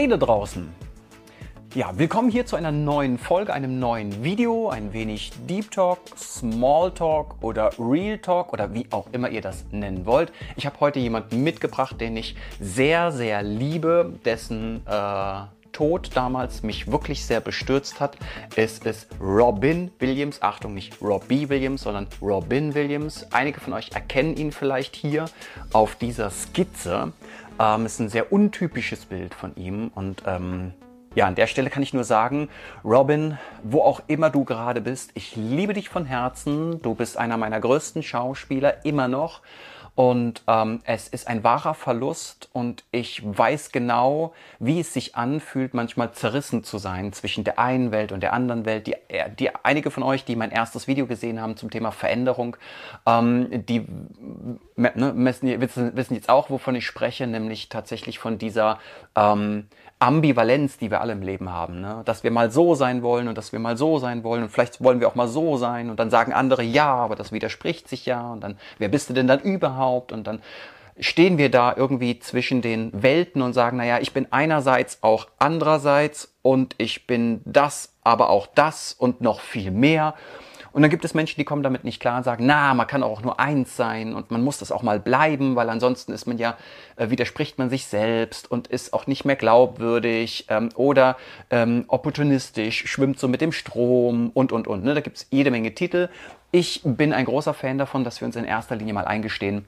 Hey da draußen! Ja, willkommen hier zu einer neuen Folge, einem neuen Video, ein wenig Deep Talk, Small Talk oder Real Talk oder wie auch immer ihr das nennen wollt. Ich habe heute jemanden mitgebracht, den ich sehr, sehr liebe, dessen Tod damals mich wirklich sehr bestürzt hat. Es ist Robin Williams, Achtung, nicht Robbie Williams, sondern Robin Williams. Einige von euch erkennen ihn vielleicht hier auf dieser Skizze. Es ist ein sehr untypisches Bild von ihm und ja, an der Stelle kann ich nur sagen, Robin, wo auch immer du gerade bist, ich liebe dich von Herzen. Du bist einer meiner größten Schauspieler, immer noch. Und es ist ein wahrer Verlust und ich weiß genau, wie es sich anfühlt, manchmal zerrissen zu sein zwischen der einen Welt und der anderen Welt. Einige von euch, die mein erstes Video gesehen haben zum Thema Veränderung, die wissen jetzt auch, wovon ich spreche, nämlich tatsächlich von dieser Ambivalenz, die wir alle im Leben haben, ne? Dass wir mal so sein wollen und dass wir mal so sein wollen und vielleicht wollen wir auch mal so sein und dann sagen andere ja, aber das widerspricht sich ja und dann, wer bist du denn dann überhaupt? Und dann stehen wir da irgendwie zwischen den Welten und sagen, naja, ich bin einerseits auch andererseits und ich bin das, aber auch das und noch viel mehr. Und dann gibt es Menschen, die kommen damit nicht klar und sagen, na, man kann auch nur eins sein und man muss das auch mal bleiben, weil ansonsten ist man ja, widerspricht man sich selbst und ist auch nicht mehr glaubwürdig oder opportunistisch, schwimmt so mit dem Strom und. Ne? Da gibt es jede Menge Titel. Ich bin ein großer Fan davon, dass wir uns in erster Linie mal eingestehen,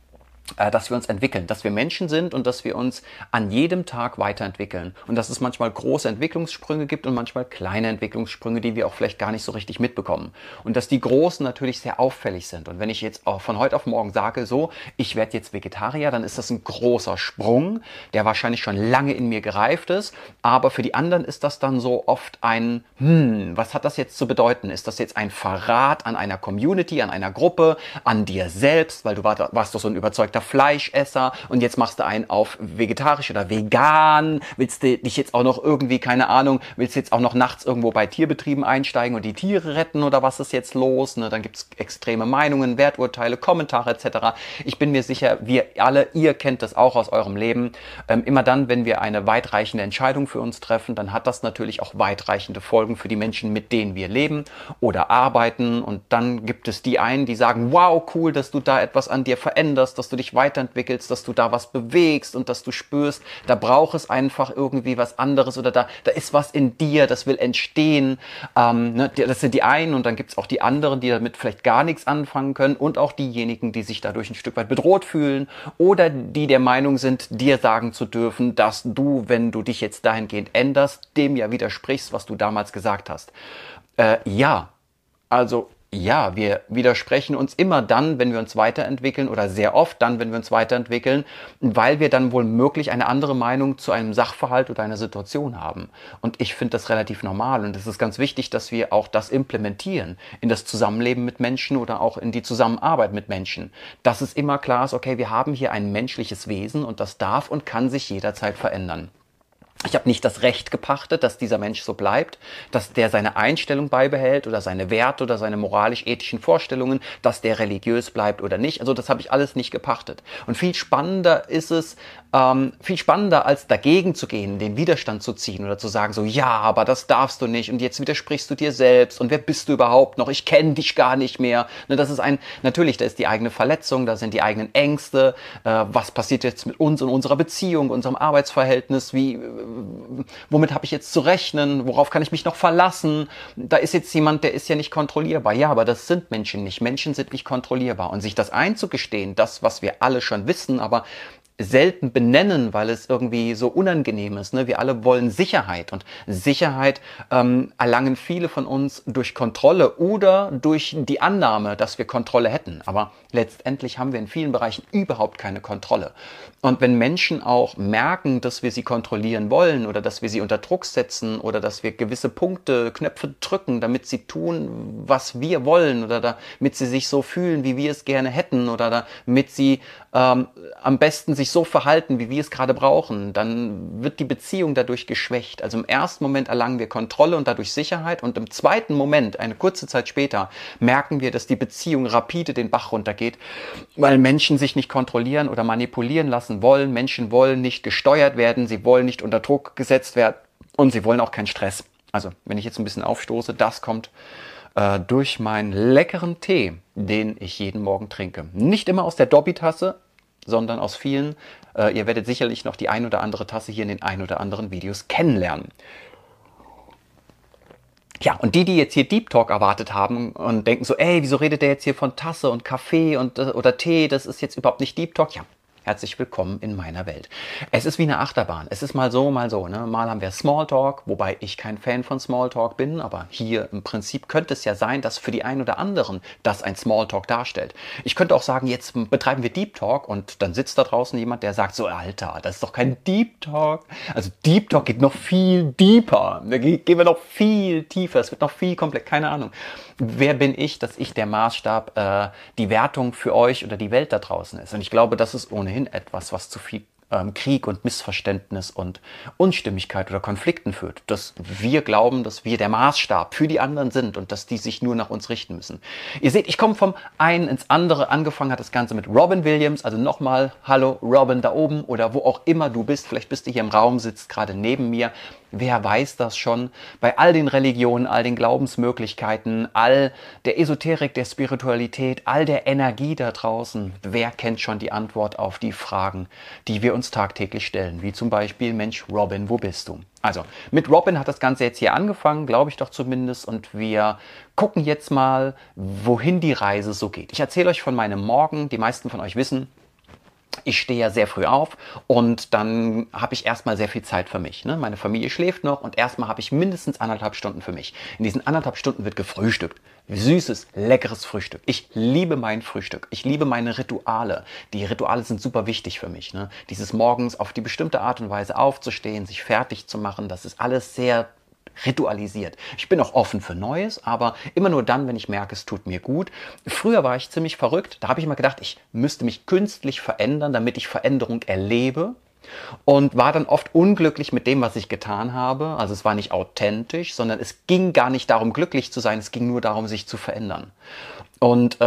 dass wir uns entwickeln, dass wir Menschen sind und dass wir uns an jedem Tag weiterentwickeln. Und dass es manchmal große Entwicklungssprünge gibt und manchmal kleine Entwicklungssprünge, die wir auch vielleicht gar nicht so richtig mitbekommen. Und dass die großen natürlich sehr auffällig sind. Und wenn ich jetzt auch von heute auf morgen sage, so, ich werde jetzt Vegetarier, dann ist das ein großer Sprung, der wahrscheinlich schon lange in mir gereift ist. Aber für die anderen ist das dann so oft ein, was hat das jetzt zu bedeuten? Ist das jetzt ein Verrat an einer Community, an einer Gruppe, an dir selbst, weil du warst doch so ein überzeugter Fleischesser und jetzt machst du einen auf vegetarisch oder vegan, willst du dich jetzt auch noch irgendwie, keine Ahnung, willst du jetzt auch noch nachts irgendwo bei Tierbetrieben einsteigen und die Tiere retten oder was ist jetzt los? Ne? Dann gibt's extreme Meinungen, Werturteile, Kommentare etc. Ich bin mir sicher, wir alle, ihr kennt das auch aus eurem Leben. Immer dann, wenn wir eine weitreichende Entscheidung für uns treffen, dann hat das natürlich auch weitreichende Folgen für die Menschen, mit denen wir leben oder arbeiten und dann gibt es die einen, die sagen, wow, cool, dass du da etwas an dir veränderst, dass du dich weiterentwickelst, dass du da was bewegst und dass du spürst, da braucht es einfach irgendwie was anderes oder da ist was in dir, das will entstehen. Das sind die einen und dann gibt es auch die anderen, die damit vielleicht gar nichts anfangen können und auch diejenigen, die sich dadurch ein Stück weit bedroht fühlen oder die der Meinung sind, dir sagen zu dürfen, dass du, wenn du dich jetzt dahingehend änderst, dem ja widersprichst, was du damals gesagt hast. Ja, wir widersprechen uns immer dann, wenn wir uns weiterentwickeln oder sehr oft dann, wenn wir uns weiterentwickeln, weil wir dann wohl möglich eine andere Meinung zu einem Sachverhalt oder einer Situation haben. Und ich finde das relativ normal und es ist ganz wichtig, dass wir auch das implementieren in das Zusammenleben mit Menschen oder auch in die Zusammenarbeit mit Menschen. Dass es immer klar ist, okay, wir haben hier ein menschliches Wesen und das darf und kann sich jederzeit verändern. Ich habe nicht das Recht gepachtet, dass dieser Mensch so bleibt, dass der seine Einstellung beibehält oder seine Werte oder seine moralisch-ethischen Vorstellungen, dass der religiös bleibt oder nicht. Also das habe ich alles nicht gepachtet. Und viel spannender ist es, viel spannender als dagegen zu gehen, den Widerstand zu ziehen oder zu sagen so, ja, aber das darfst du nicht und jetzt widersprichst du dir selbst und wer bist du überhaupt noch? Ich kenne dich gar nicht mehr. Das ist natürlich, da ist die eigene Verletzung, da sind die eigenen Ängste. Was passiert jetzt mit uns und unserer Beziehung, unserem Arbeitsverhältnis? Womit habe ich jetzt zu rechnen? Worauf kann ich mich noch verlassen? Da ist jetzt jemand, der ist ja nicht kontrollierbar. Ja, aber das sind Menschen nicht. Menschen sind nicht kontrollierbar. Und sich das einzugestehen, das, was wir alle schon wissen, aber selten benennen, weil es irgendwie so unangenehm ist. Ne? Wir alle wollen Sicherheit und Sicherheit erlangen viele von uns durch Kontrolle oder durch die Annahme, dass wir Kontrolle hätten. Aber letztendlich haben wir in vielen Bereichen überhaupt keine Kontrolle. Und wenn Menschen auch merken, dass wir sie kontrollieren wollen oder dass wir sie unter Druck setzen oder dass wir gewisse Punkte, Knöpfe drücken, damit sie tun, was wir wollen oder damit sie sich so fühlen, wie wir es gerne hätten oder damit sie am besten sich sich so verhalten, wie wir es gerade brauchen, dann wird die Beziehung dadurch geschwächt. Also im ersten Moment erlangen wir Kontrolle und dadurch Sicherheit und im zweiten Moment, eine kurze Zeit später, merken wir, dass die Beziehung rapide den Bach runtergeht, weil Menschen sich nicht kontrollieren oder manipulieren lassen wollen. Menschen wollen nicht gesteuert werden, sie wollen nicht unter Druck gesetzt werden und sie wollen auch keinen Stress. Also, wenn ich jetzt ein bisschen aufstoße, das kommt durch meinen leckeren Tee, den ich jeden Morgen trinke. Nicht immer aus der Dobby-Tasse, sondern aus vielen. Ihr werdet sicherlich noch die ein oder andere Tasse hier in den ein oder anderen Videos kennenlernen. Ja, und die jetzt hier Deep Talk erwartet haben und denken so, ey, wieso redet der jetzt hier von Tasse und Kaffee und oder Tee, das ist jetzt überhaupt nicht Deep Talk. Ja, herzlich willkommen in meiner Welt. Es ist wie eine Achterbahn. Es ist mal so, ne? Mal haben wir Smalltalk, wobei ich kein Fan von Smalltalk bin, aber hier im Prinzip könnte es ja sein, dass für die einen oder anderen das ein Smalltalk darstellt. Ich könnte auch sagen, jetzt betreiben wir Deep Talk und dann sitzt da draußen jemand, der sagt so, Alter, das ist doch kein Deep Talk. Also Deep Talk geht noch viel deeper. Da gehen wir noch viel tiefer. Es wird noch viel komplex, keine Ahnung. Wer bin ich, dass ich der Maßstab, die Wertung für euch oder die Welt da draußen ist? Und ich glaube, das ist ohnehin etwas, was zu viel Krieg und Missverständnis und Unstimmigkeit oder Konflikten führt. Dass wir glauben, dass wir der Maßstab für die anderen sind und dass die sich nur nach uns richten müssen. Ihr seht, ich komme vom einen ins andere. Angefangen hat das Ganze mit Robin Williams. Also nochmal, hallo Robin da oben oder wo auch immer du bist. Vielleicht bist du hier im Raum, sitzt gerade neben mir. Wer weiß das schon? Bei all den Religionen, all den Glaubensmöglichkeiten, all der Esoterik, der Spiritualität, all der Energie da draußen. Wer kennt schon die Antwort auf die Fragen, die wir uns tagtäglich stellen? Wie zum Beispiel, Mensch, Robin, wo bist du? Also, mit Robin hat das Ganze jetzt hier angefangen, glaube ich doch zumindest. Und wir gucken jetzt mal, wohin die Reise so geht. Ich erzähle euch von meinem Morgen. Die meisten von euch wissen, ich stehe ja sehr früh auf und dann habe ich erstmal sehr viel Zeit für mich. Ne? Meine Familie schläft noch und erstmal habe ich mindestens 1,5 Stunden für mich. In diesen 1,5 Stunden wird gefrühstückt. Süßes, leckeres Frühstück. Ich liebe mein Frühstück. Ich liebe meine Rituale. Die Rituale sind super wichtig für mich. Ne? Dieses morgens auf die bestimmte Art und Weise aufzustehen, sich fertig zu machen, das ist alles sehr ritualisiert. Ich bin auch offen für Neues, aber immer nur dann, wenn ich merke, es tut mir gut. Früher war ich ziemlich verrückt. Da habe ich immer gedacht, ich müsste mich künstlich verändern, damit ich Veränderung erlebe. Und war dann oft unglücklich mit dem, was ich getan habe. Also es war nicht authentisch, sondern es ging gar nicht darum, glücklich zu sein. Es ging nur darum, sich zu verändern. Und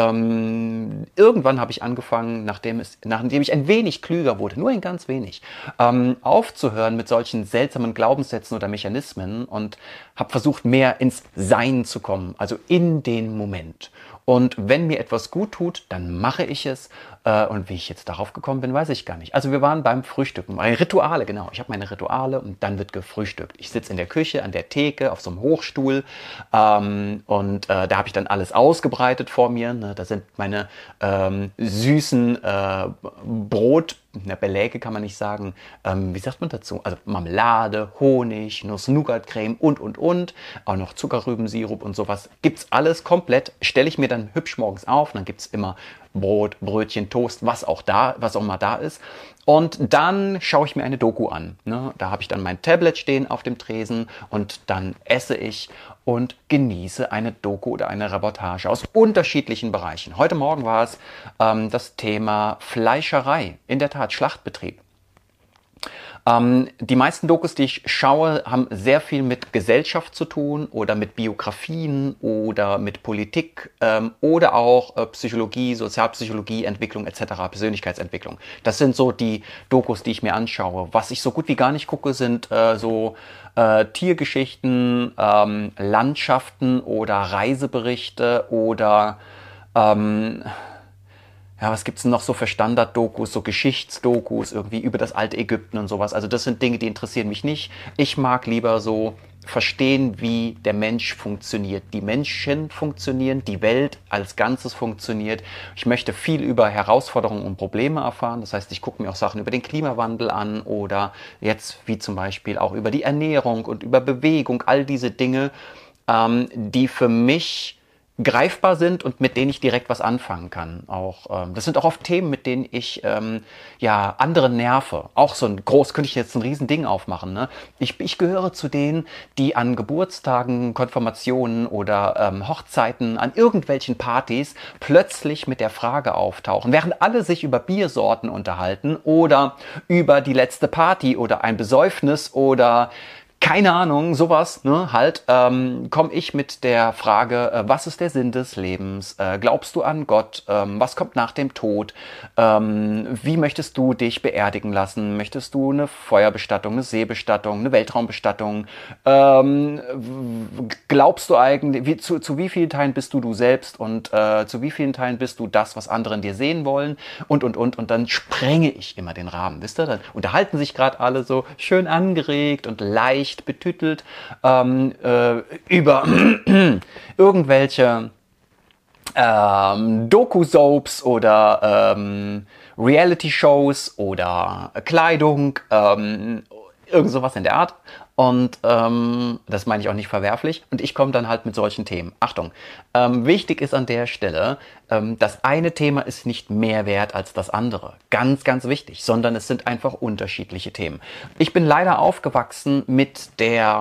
irgendwann habe ich angefangen, nachdem ich ein wenig klüger wurde, nur ein ganz wenig, aufzuhören mit solchen seltsamen Glaubenssätzen oder Mechanismen und habe versucht, mehr ins Sein zu kommen, also in den Moment. Und wenn mir etwas gut tut, dann mache ich es. Und wie ich jetzt darauf gekommen bin, weiß ich gar nicht. Also wir waren beim Frühstücken. Meine Rituale, genau. Ich habe meine Rituale und dann wird gefrühstückt. Ich sitze in der Küche, an der Theke, auf so einem Hochstuhl. Da habe ich dann alles ausgebreitet vor mir. Ne? Da sind meine süßen Beläge kann man nicht sagen. Wie sagt man dazu? Also Marmelade, Honig, Nuss-Nougat-Creme und. Auch noch Zuckerrübensirup und sowas. Gibt's alles komplett. Stelle ich mir dann hübsch morgens auf. Dann gibt's immer Brot, Brötchen, Toast, was auch immer da ist. Und dann schaue ich mir eine Doku an. Ne? Da habe ich dann mein Tablet stehen auf dem Tresen und dann esse ich und genieße eine Doku oder eine Reportage aus unterschiedlichen Bereichen. Heute Morgen war es das Thema Fleischerei, in der Tat Schlachtbetrieb. Die meisten Dokus, die ich schaue, haben sehr viel mit Gesellschaft zu tun oder mit Biografien oder mit Politik oder auch Psychologie, Sozialpsychologie, Entwicklung etc., Persönlichkeitsentwicklung. Das sind so die Dokus, die ich mir anschaue. Was ich so gut wie gar nicht gucke, sind Tiergeschichten, Landschaften oder Reiseberichte oder ja, was gibt's denn noch so für Standard-Dokus, so Geschichtsdokus irgendwie über das alte Ägypten und sowas. Also das sind Dinge, die interessieren mich nicht. Ich mag lieber so verstehen, wie der Mensch funktioniert. Die Menschen funktionieren, die Welt als Ganzes funktioniert. Ich möchte viel über Herausforderungen und Probleme erfahren. Das heißt, ich gucke mir auch Sachen über den Klimawandel an oder jetzt wie zum Beispiel auch über die Ernährung und über Bewegung. All diese Dinge, die für mich greifbar sind und mit denen ich direkt was anfangen kann. Das sind auch oft Themen, mit denen ich andere nerve. Auch so ein groß, könnte ich jetzt ein Riesending aufmachen. Ne? Ich gehöre zu denen, die an Geburtstagen, Konfirmationen oder Hochzeiten, an irgendwelchen Partys plötzlich mit der Frage auftauchen, während alle sich über Biersorten unterhalten oder über die letzte Party oder ein Besäufnis oder keine Ahnung, sowas, ne, halt, komme ich mit der Frage, was ist der Sinn des Lebens? Glaubst du an Gott? Was kommt nach dem Tod? Wie möchtest du dich beerdigen lassen? Möchtest du eine Feuerbestattung, eine Seebestattung, eine Weltraumbestattung? Glaubst du eigentlich, zu wie vielen Teilen bist du selbst und zu wie vielen Teilen bist du das, was andere in dir sehen wollen? Und dann sprenge ich immer den Rahmen, wisst ihr? Dann unterhalten sich gerade alle so schön angeregt und leicht betütelt über irgendwelche Doku-Soaps oder Reality-Shows oder Kleidung, irgend sowas in der Art. Und das meine ich auch nicht verwerflich. Und ich komme dann halt mit solchen Themen. Achtung, wichtig ist an der Stelle, das eine Thema ist nicht mehr wert als das andere. Ganz, ganz wichtig. Sondern es sind einfach unterschiedliche Themen. Ich bin leider aufgewachsen mit der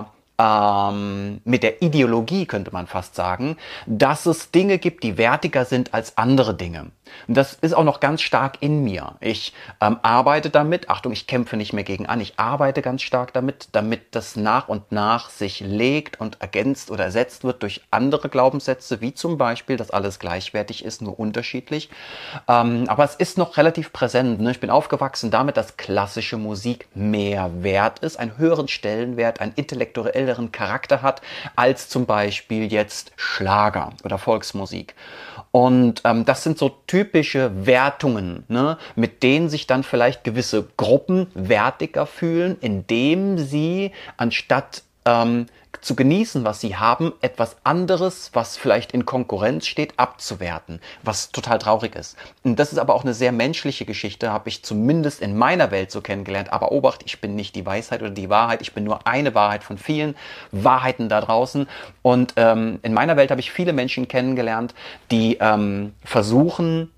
Ideologie, könnte man fast sagen, dass es Dinge gibt, die wertiger sind als andere Dinge. Und das ist auch noch ganz stark in mir. Ich arbeite damit, Achtung, ich kämpfe nicht mehr gegen an, ich arbeite ganz stark damit das nach und nach sich legt und ergänzt oder ersetzt wird durch andere Glaubenssätze, wie zum Beispiel, dass alles gleichwertig ist, nur unterschiedlich. Aber es ist noch relativ präsent. Ne? Ich bin aufgewachsen damit, dass klassische Musik mehr wert ist, einen höheren Stellenwert, einen intellektuelleren Charakter hat, als zum Beispiel jetzt Schlager oder Volksmusik. Und das sind so typische Wertungen, ne, mit denen sich dann vielleicht gewisse Gruppen wertiger fühlen, indem sie anstatt zu genießen, was sie haben, etwas anderes, was vielleicht in Konkurrenz steht, abzuwerten, was total traurig ist. Und das ist aber auch eine sehr menschliche Geschichte, habe ich zumindest in meiner Welt so kennengelernt. Aber Obacht, ich bin nicht die Weisheit oder die Wahrheit, ich bin nur eine Wahrheit von vielen Wahrheiten da draußen. Und in meiner Welt habe ich viele Menschen kennengelernt, die versuchen,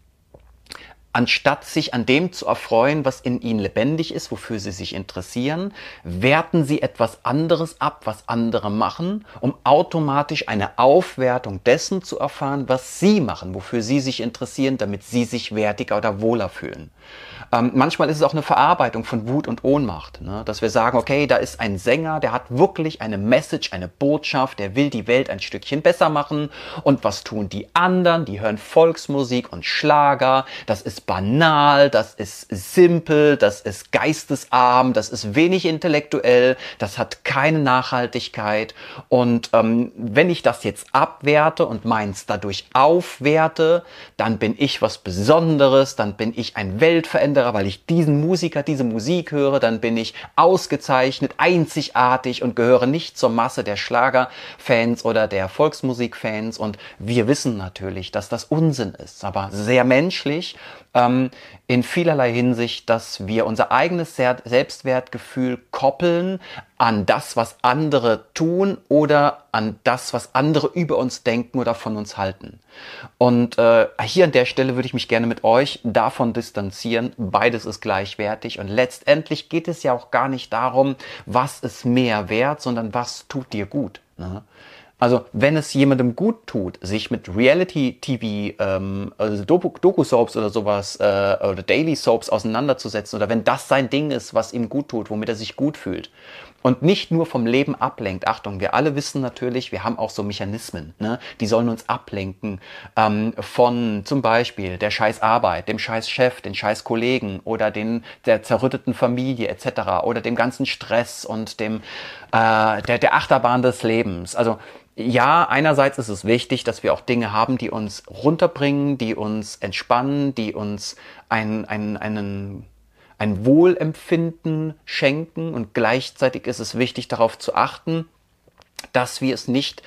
anstatt sich an dem zu erfreuen, was in ihnen lebendig ist, wofür sie sich interessieren, werten sie etwas anderes ab, was andere machen, um automatisch eine Aufwertung dessen zu erfahren, was sie machen, wofür sie sich interessieren, damit sie sich wertiger oder wohler fühlen. Manchmal ist es auch eine Verarbeitung von Wut und Ohnmacht, ne? Dass wir sagen, okay, da ist ein Sänger, der hat wirklich eine Message, eine Botschaft, der will die Welt ein Stückchen besser machen. Und was tun die anderen? Die hören Volksmusik und Schlager. Das ist banal, das ist simpel, das ist geistesarm, das ist wenig intellektuell, das hat keine Nachhaltigkeit. Und wenn ich das jetzt abwerte und meins dadurch aufwerte, dann bin ich was Besonderes, dann bin ich ein Weltveränderer, weil ich diesen Musiker, diese Musik höre, dann bin ich ausgezeichnet, einzigartig und gehöre nicht zur Masse der Schlagerfans oder der Volksmusikfans. Und wir wissen natürlich, dass das Unsinn ist, aber sehr menschlich, in vielerlei Hinsicht, dass wir unser eigenes Selbstwertgefühl koppeln an das, was andere tun oder an das, was andere über uns denken oder von uns halten. Und hier an der Stelle würde ich mich gerne mit euch davon distanzieren. Beides ist gleichwertig und letztendlich geht es ja auch gar nicht darum, was ist mehr wert, sondern was tut dir gut, ne? Also wenn es jemandem gut tut, sich mit Reality-TV, also Doku-Soaps oder sowas oder Daily-Soaps auseinanderzusetzen oder wenn das sein Ding ist, was ihm gut tut, womit er sich gut fühlt und nicht nur vom Leben ablenkt. Achtung, wir alle wissen natürlich, wir haben auch so Mechanismen, ne? Die sollen uns ablenken von zum Beispiel der scheiß Arbeit, dem scheiß Chef, den scheiß Kollegen oder der zerrütteten Familie etc. oder dem ganzen Stress und der Achterbahn des Lebens. Also ja, einerseits ist es wichtig, dass wir auch Dinge haben, die uns runterbringen, die uns entspannen, die uns ein Wohlempfinden schenken und gleichzeitig ist es wichtig, darauf zu achten, dass wir es nicht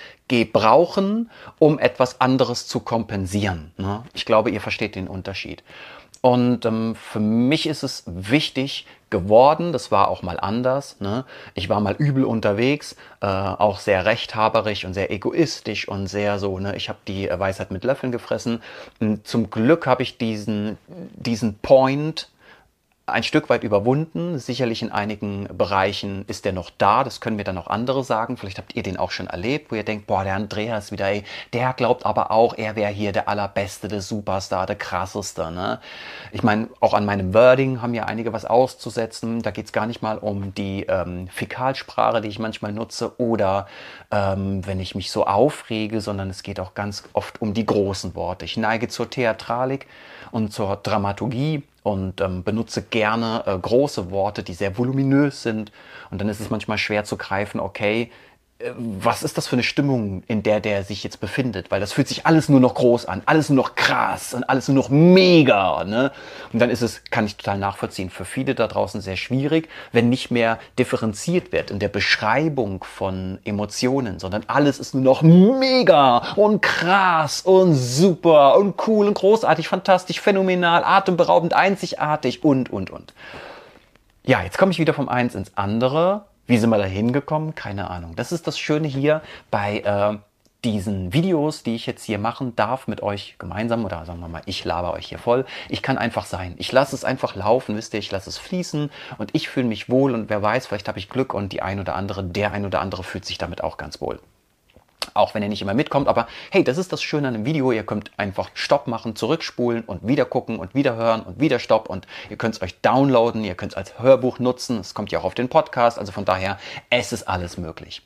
gebrauchen, um etwas anderes zu kompensieren, ne? Ich glaube, ihr versteht den Unterschied. Und für mich ist es wichtig geworden, das war auch mal anders, ne? Ich war mal übel unterwegs, auch sehr rechthaberig und sehr egoistisch und sehr so, ne? Ich habe die Weisheit mit Löffeln gefressen. Und zum Glück habe ich diesen Point ein Stück weit überwunden. Sicherlich in einigen Bereichen ist der noch da. Das können mir dann auch andere sagen. Vielleicht habt ihr den auch schon erlebt, wo ihr denkt, boah, der Andreas wieder, ey, der glaubt aber auch, er wäre hier der Allerbeste, der Superstar, der Krasseste. Ne? Ich meine, auch an meinem Wording haben ja einige was auszusetzen. Da geht es gar nicht mal um die Fäkalsprache, die ich manchmal nutze, oder wenn ich mich so aufrege, sondern es geht auch ganz oft um die großen Worte. Ich neige zur Theatralik und zur Dramaturgie und benutze gerne große Worte, die sehr voluminös sind. Und dann ist es manchmal schwer zu greifen, okay, was ist das für eine Stimmung, in der sich jetzt befindet? Weil das fühlt sich alles nur noch groß an, alles nur noch krass und alles nur noch mega. Ne? Und dann ist es, kann ich total nachvollziehen, für viele da draußen sehr schwierig, wenn nicht mehr differenziert wird in der Beschreibung von Emotionen, sondern alles ist nur noch mega und krass und super und cool und großartig, fantastisch, phänomenal, atemberaubend, einzigartig und. Ja, jetzt komme ich wieder vom Eins ins andere. Wie sind wir da hingekommen? Keine Ahnung. Das ist das Schöne hier bei diesen Videos, die ich jetzt hier machen darf mit euch gemeinsam, oder sagen wir mal, ich laber euch hier voll. Ich kann einfach sein. Ich lasse es einfach laufen, wisst ihr, ich lasse es fließen und ich fühle mich wohl und wer weiß, vielleicht habe ich Glück und der ein oder andere fühlt sich damit auch ganz wohl. Auch wenn ihr nicht immer mitkommt, aber hey, das ist das Schöne an einem Video, ihr könnt einfach Stopp machen, zurückspulen und wieder gucken und wieder hören und wieder Stopp und ihr könnt es euch downloaden, ihr könnt es als Hörbuch nutzen, es kommt ja auch auf den Podcast, also von daher, es ist alles möglich.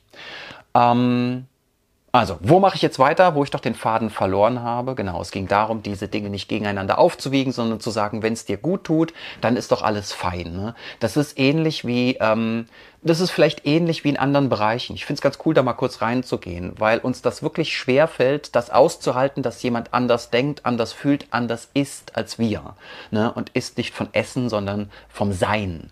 Also, wo mache ich jetzt weiter, wo ich doch den Faden verloren habe? Genau, es ging darum, diese Dinge nicht gegeneinander aufzuwiegen, sondern zu sagen, wenn es dir gut tut, dann ist doch alles fein. Ne? Das ist ähnlich wie, das ist vielleicht ähnlich wie in anderen Bereichen. Ich finde es ganz cool, da mal kurz reinzugehen, weil uns das wirklich schwer fällt, das auszuhalten, dass jemand anders denkt, anders fühlt, anders ist als wir. Ne? Und ist nicht von Essen, sondern vom Sein.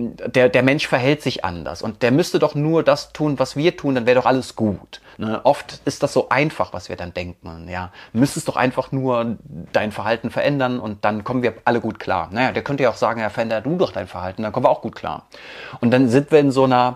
Der Mensch verhält sich anders und der müsste doch nur das tun, was wir tun, dann wäre doch alles gut. Ne? Oft ist das so einfach, was wir dann denken. Ja? Müsstest doch einfach nur dein Verhalten verändern und dann kommen wir alle gut klar. Naja, der könnte ja auch sagen, ja, veränder du doch dein Verhalten, dann kommen wir auch gut klar. Und dann sind wir in so einer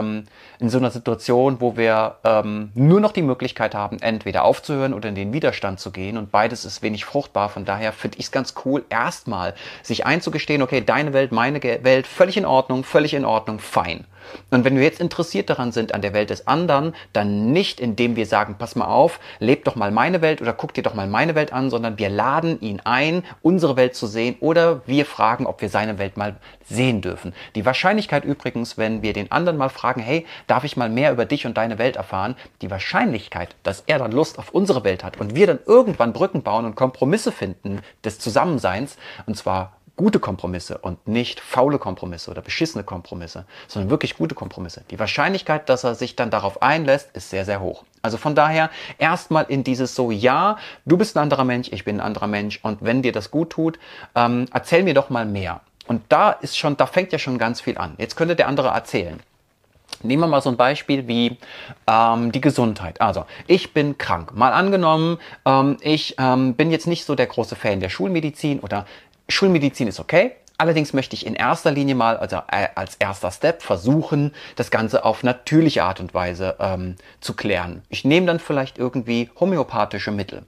Situation, wo wir nur noch die Möglichkeit haben, entweder aufzuhören oder in den Widerstand zu gehen und beides ist wenig fruchtbar. Von daher finde ich es ganz cool, erstmal sich einzugestehen, okay, deine Welt, meine Welt, völlig in Ordnung, fein. Und wenn wir jetzt interessiert daran sind, an der Welt des anderen, dann nicht, indem wir sagen, pass mal auf, leb doch mal meine Welt oder guck dir doch mal meine Welt an, sondern wir laden ihn ein, unsere Welt zu sehen oder wir fragen, ob wir seine Welt mal sehen dürfen. Die Wahrscheinlichkeit übrigens, wenn wir den anderen mal fragen, hey, darf ich mal mehr über dich und deine Welt erfahren, die Wahrscheinlichkeit, dass er dann Lust auf unsere Welt hat und wir dann irgendwann Brücken bauen und Kompromisse finden des Zusammenseins, und zwar gute Kompromisse und nicht faule Kompromisse oder beschissene Kompromisse, sondern wirklich gute Kompromisse. Die Wahrscheinlichkeit, dass er sich dann darauf einlässt, ist sehr, sehr hoch. Also von daher erstmal in dieses so, ja, du bist ein anderer Mensch, ich bin ein anderer Mensch und wenn dir das gut tut, erzähl mir doch mal mehr. Und da fängt ja schon ganz viel an. Jetzt könnte der andere erzählen. Nehmen wir mal so ein Beispiel wie die Gesundheit. Also, ich bin krank. Mal angenommen, ich bin jetzt nicht so der große Fan der Schulmedizin oder Schulmedizin ist okay. Allerdings möchte ich in erster Linie mal, also als erster Step, versuchen, das Ganze auf natürliche Art und Weise zu klären. Ich nehme dann vielleicht irgendwie homöopathische Mittel.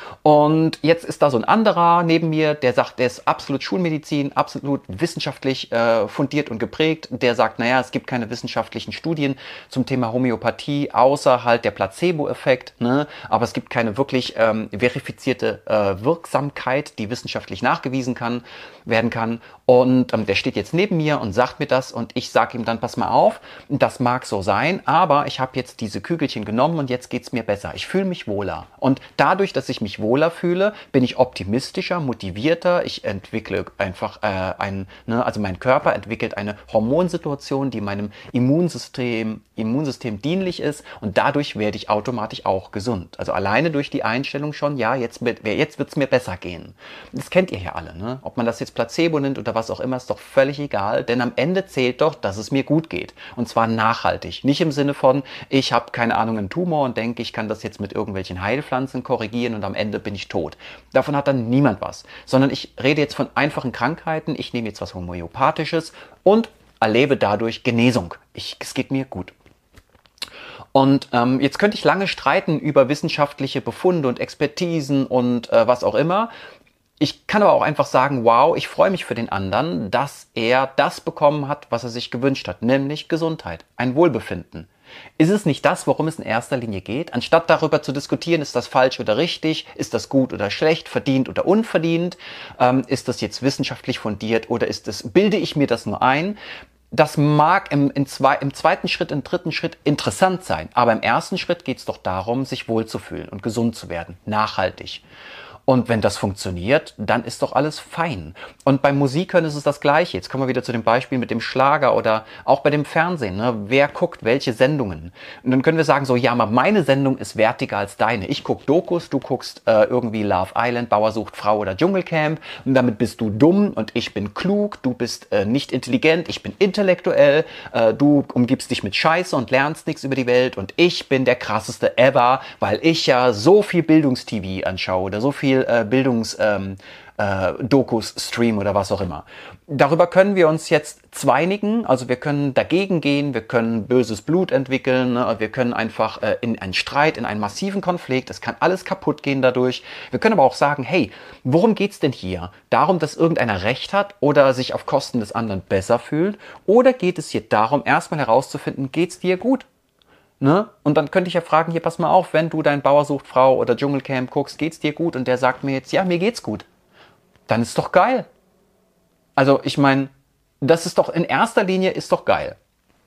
Und jetzt ist da so ein anderer neben mir, der sagt, der ist absolut Schulmedizin, absolut wissenschaftlich fundiert und geprägt. Der sagt, naja, es gibt keine wissenschaftlichen Studien zum Thema Homöopathie, außer halt der Placebo-Effekt. Ne? Aber es gibt keine wirklich verifizierte Wirksamkeit, die wissenschaftlich nachgewiesen werden kann. Und der steht jetzt neben mir und sagt mir das und ich sage ihm dann, pass mal auf, das mag so sein, aber ich habe jetzt diese Kügelchen genommen und jetzt geht's mir besser. Ich fühle mich wohler. Und dadurch, dass ich mich wohler fühle, bin ich optimistischer, motivierter. Ich entwickle einfach also mein Körper entwickelt eine Hormonsituation, die meinem Immunsystem dienlich ist und dadurch werde ich automatisch auch gesund. Also alleine durch die Einstellung schon, ja, jetzt wird's mir besser gehen. Das kennt ihr ja alle, ne? Ob man das jetzt Placebo nennt oder oder was auch immer, ist doch völlig egal, denn am Ende zählt doch, dass es mir gut geht. Und zwar nachhaltig. Nicht im Sinne von, ich habe keine Ahnung, einen Tumor und denke, ich kann das jetzt mit irgendwelchen Heilpflanzen korrigieren und am Ende bin ich tot. Davon hat dann niemand was. Sondern ich rede jetzt von einfachen Krankheiten, ich nehme jetzt was Homöopathisches und erlebe dadurch Genesung. Es geht mir gut. Und jetzt könnte ich lange streiten über wissenschaftliche Befunde und Expertisen und was auch immer. Ich kann aber auch einfach sagen, wow, ich freue mich für den anderen, dass er das bekommen hat, was er sich gewünscht hat, nämlich Gesundheit, ein Wohlbefinden. Ist es nicht das, worum es in erster Linie geht? Anstatt darüber zu diskutieren, ist das falsch oder richtig, ist das gut oder schlecht, verdient oder unverdient, ist das jetzt wissenschaftlich fundiert oder bilde ich mir das nur ein? Das mag im zweiten Schritt, im dritten Schritt interessant sein, aber im ersten Schritt geht es doch darum, sich wohlzufühlen und gesund zu werden, nachhaltig. Und wenn das funktioniert, dann ist doch alles fein. Und beim Musikhören ist es das Gleiche. Jetzt kommen wir wieder zu dem Beispiel mit dem Schlager oder auch bei dem Fernsehen. Ne? Wer guckt welche Sendungen? Und dann können wir sagen so, ja, aber meine Sendung ist wertiger als deine. Ich gucke Dokus, du guckst irgendwie Love Island, Bauer sucht Frau oder Dschungelcamp. Und damit bist du dumm und ich bin klug. Du bist nicht intelligent, ich bin intellektuell. Du umgibst dich mit Scheiße und lernst nichts über die Welt. Und ich bin der krasseste ever, weil ich ja so viel Bildungstv anschaue oder so viel Dokus, Stream oder was auch immer. Darüber können wir uns jetzt zweinigen, also wir können dagegen gehen, wir können böses Blut entwickeln, ne? Wir können einfach in einen Streit, in einen massiven Konflikt, es kann alles kaputt gehen dadurch. Wir können aber auch sagen, hey, worum geht's denn hier? Darum, dass irgendeiner Recht hat oder sich auf Kosten des anderen besser fühlt? Oder geht es hier darum, erstmal herauszufinden, geht's dir gut? Ne? Und dann könnte ich ja fragen, hier pass mal auf, wenn du dein Bauer sucht Frau oder Dschungelcamp guckst, geht's dir gut? Und der sagt mir jetzt, ja, mir geht's gut. Dann ist doch geil. Also ich meine, das ist doch in erster Linie ist doch geil.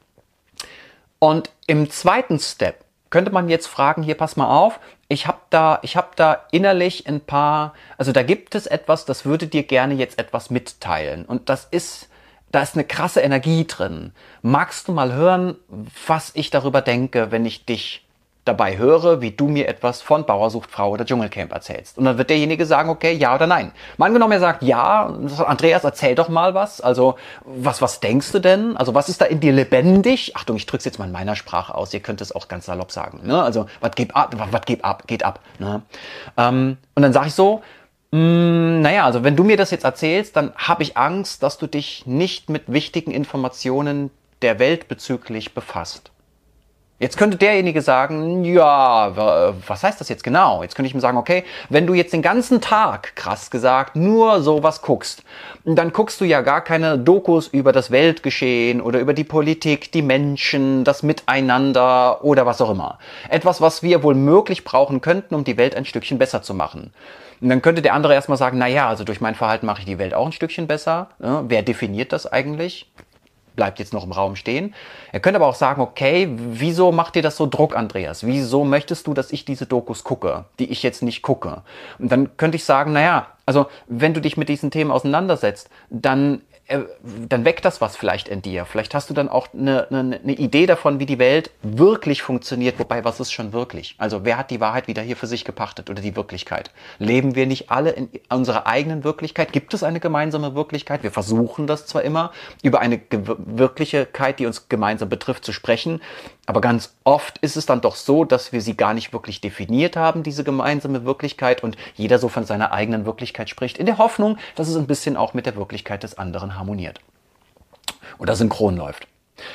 Und im zweiten Step könnte man jetzt fragen, hier pass mal auf, ich hab da innerlich ein paar, also da gibt es etwas, das würde dir gerne jetzt etwas mitteilen. Und da ist eine krasse Energie drin. Magst du mal hören, was ich darüber denke, wenn ich dich dabei höre, wie du mir etwas von Bauer sucht Frau oder Dschungelcamp erzählst? Und dann wird derjenige sagen, okay, ja oder nein. Mal angenommen, er sagt, ja, Andreas, erzähl doch mal was. Also, was denkst du denn? Also, was ist da in dir lebendig? Achtung, ich drück's jetzt mal in meiner Sprache aus. Ihr könnt es auch ganz salopp sagen. Ne? Also, was geht ab. Ne? Und dann sage ich so, naja, also wenn du mir das jetzt erzählst, dann habe ich Angst, dass du dich nicht mit wichtigen Informationen der Welt bezüglich befasst. Jetzt könnte derjenige sagen, ja, was heißt das jetzt genau? Jetzt könnte ich ihm sagen, okay, wenn du jetzt den ganzen Tag, krass gesagt, nur sowas guckst, dann guckst du ja gar keine Dokus über das Weltgeschehen oder über die Politik, die Menschen, das Miteinander oder was auch immer. Etwas, was wir wohl möglich brauchen könnten, um die Welt ein Stückchen besser zu machen. Und dann könnte der andere erstmal sagen, naja, also durch mein Verhalten mache ich die Welt auch ein Stückchen besser. Ja, wer definiert das eigentlich? Bleibt jetzt noch im Raum stehen. Er könnte aber auch sagen, okay, wieso macht dir das so Druck, Andreas? Wieso möchtest du, dass ich diese Dokus gucke, die ich jetzt nicht gucke? Und dann könnte ich sagen, naja, also wenn du dich mit diesen Themen auseinandersetzt, dann weckt das was vielleicht in dir. Vielleicht hast du dann auch eine Idee davon, wie die Welt wirklich funktioniert. Wobei, was ist schon wirklich? Also wer hat die Wahrheit wieder hier für sich gepachtet oder die Wirklichkeit? Leben wir nicht alle in unserer eigenen Wirklichkeit? Gibt es eine gemeinsame Wirklichkeit? Wir versuchen das zwar immer, über eine Wirklichkeit, die uns gemeinsam betrifft, zu sprechen. Aber ganz oft ist es dann doch so, dass wir sie gar nicht wirklich definiert haben, diese gemeinsame Wirklichkeit, und jeder so von seiner eigenen Wirklichkeit spricht, in der Hoffnung, dass es ein bisschen auch mit der Wirklichkeit des anderen harmoniert oder synchron läuft.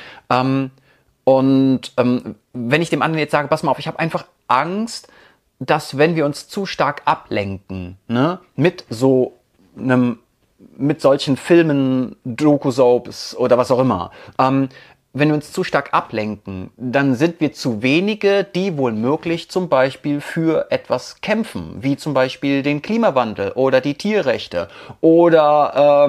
Wenn ich dem anderen jetzt sage, pass mal auf, ich habe einfach Angst, dass wenn wir uns zu stark ablenken, ne, mit solchen Filmen, Doku-Soaps oder was auch immer, wenn wir uns zu stark ablenken, dann sind wir zu wenige, die wohl möglich zum Beispiel für etwas kämpfen, wie zum Beispiel den Klimawandel oder die Tierrechte oder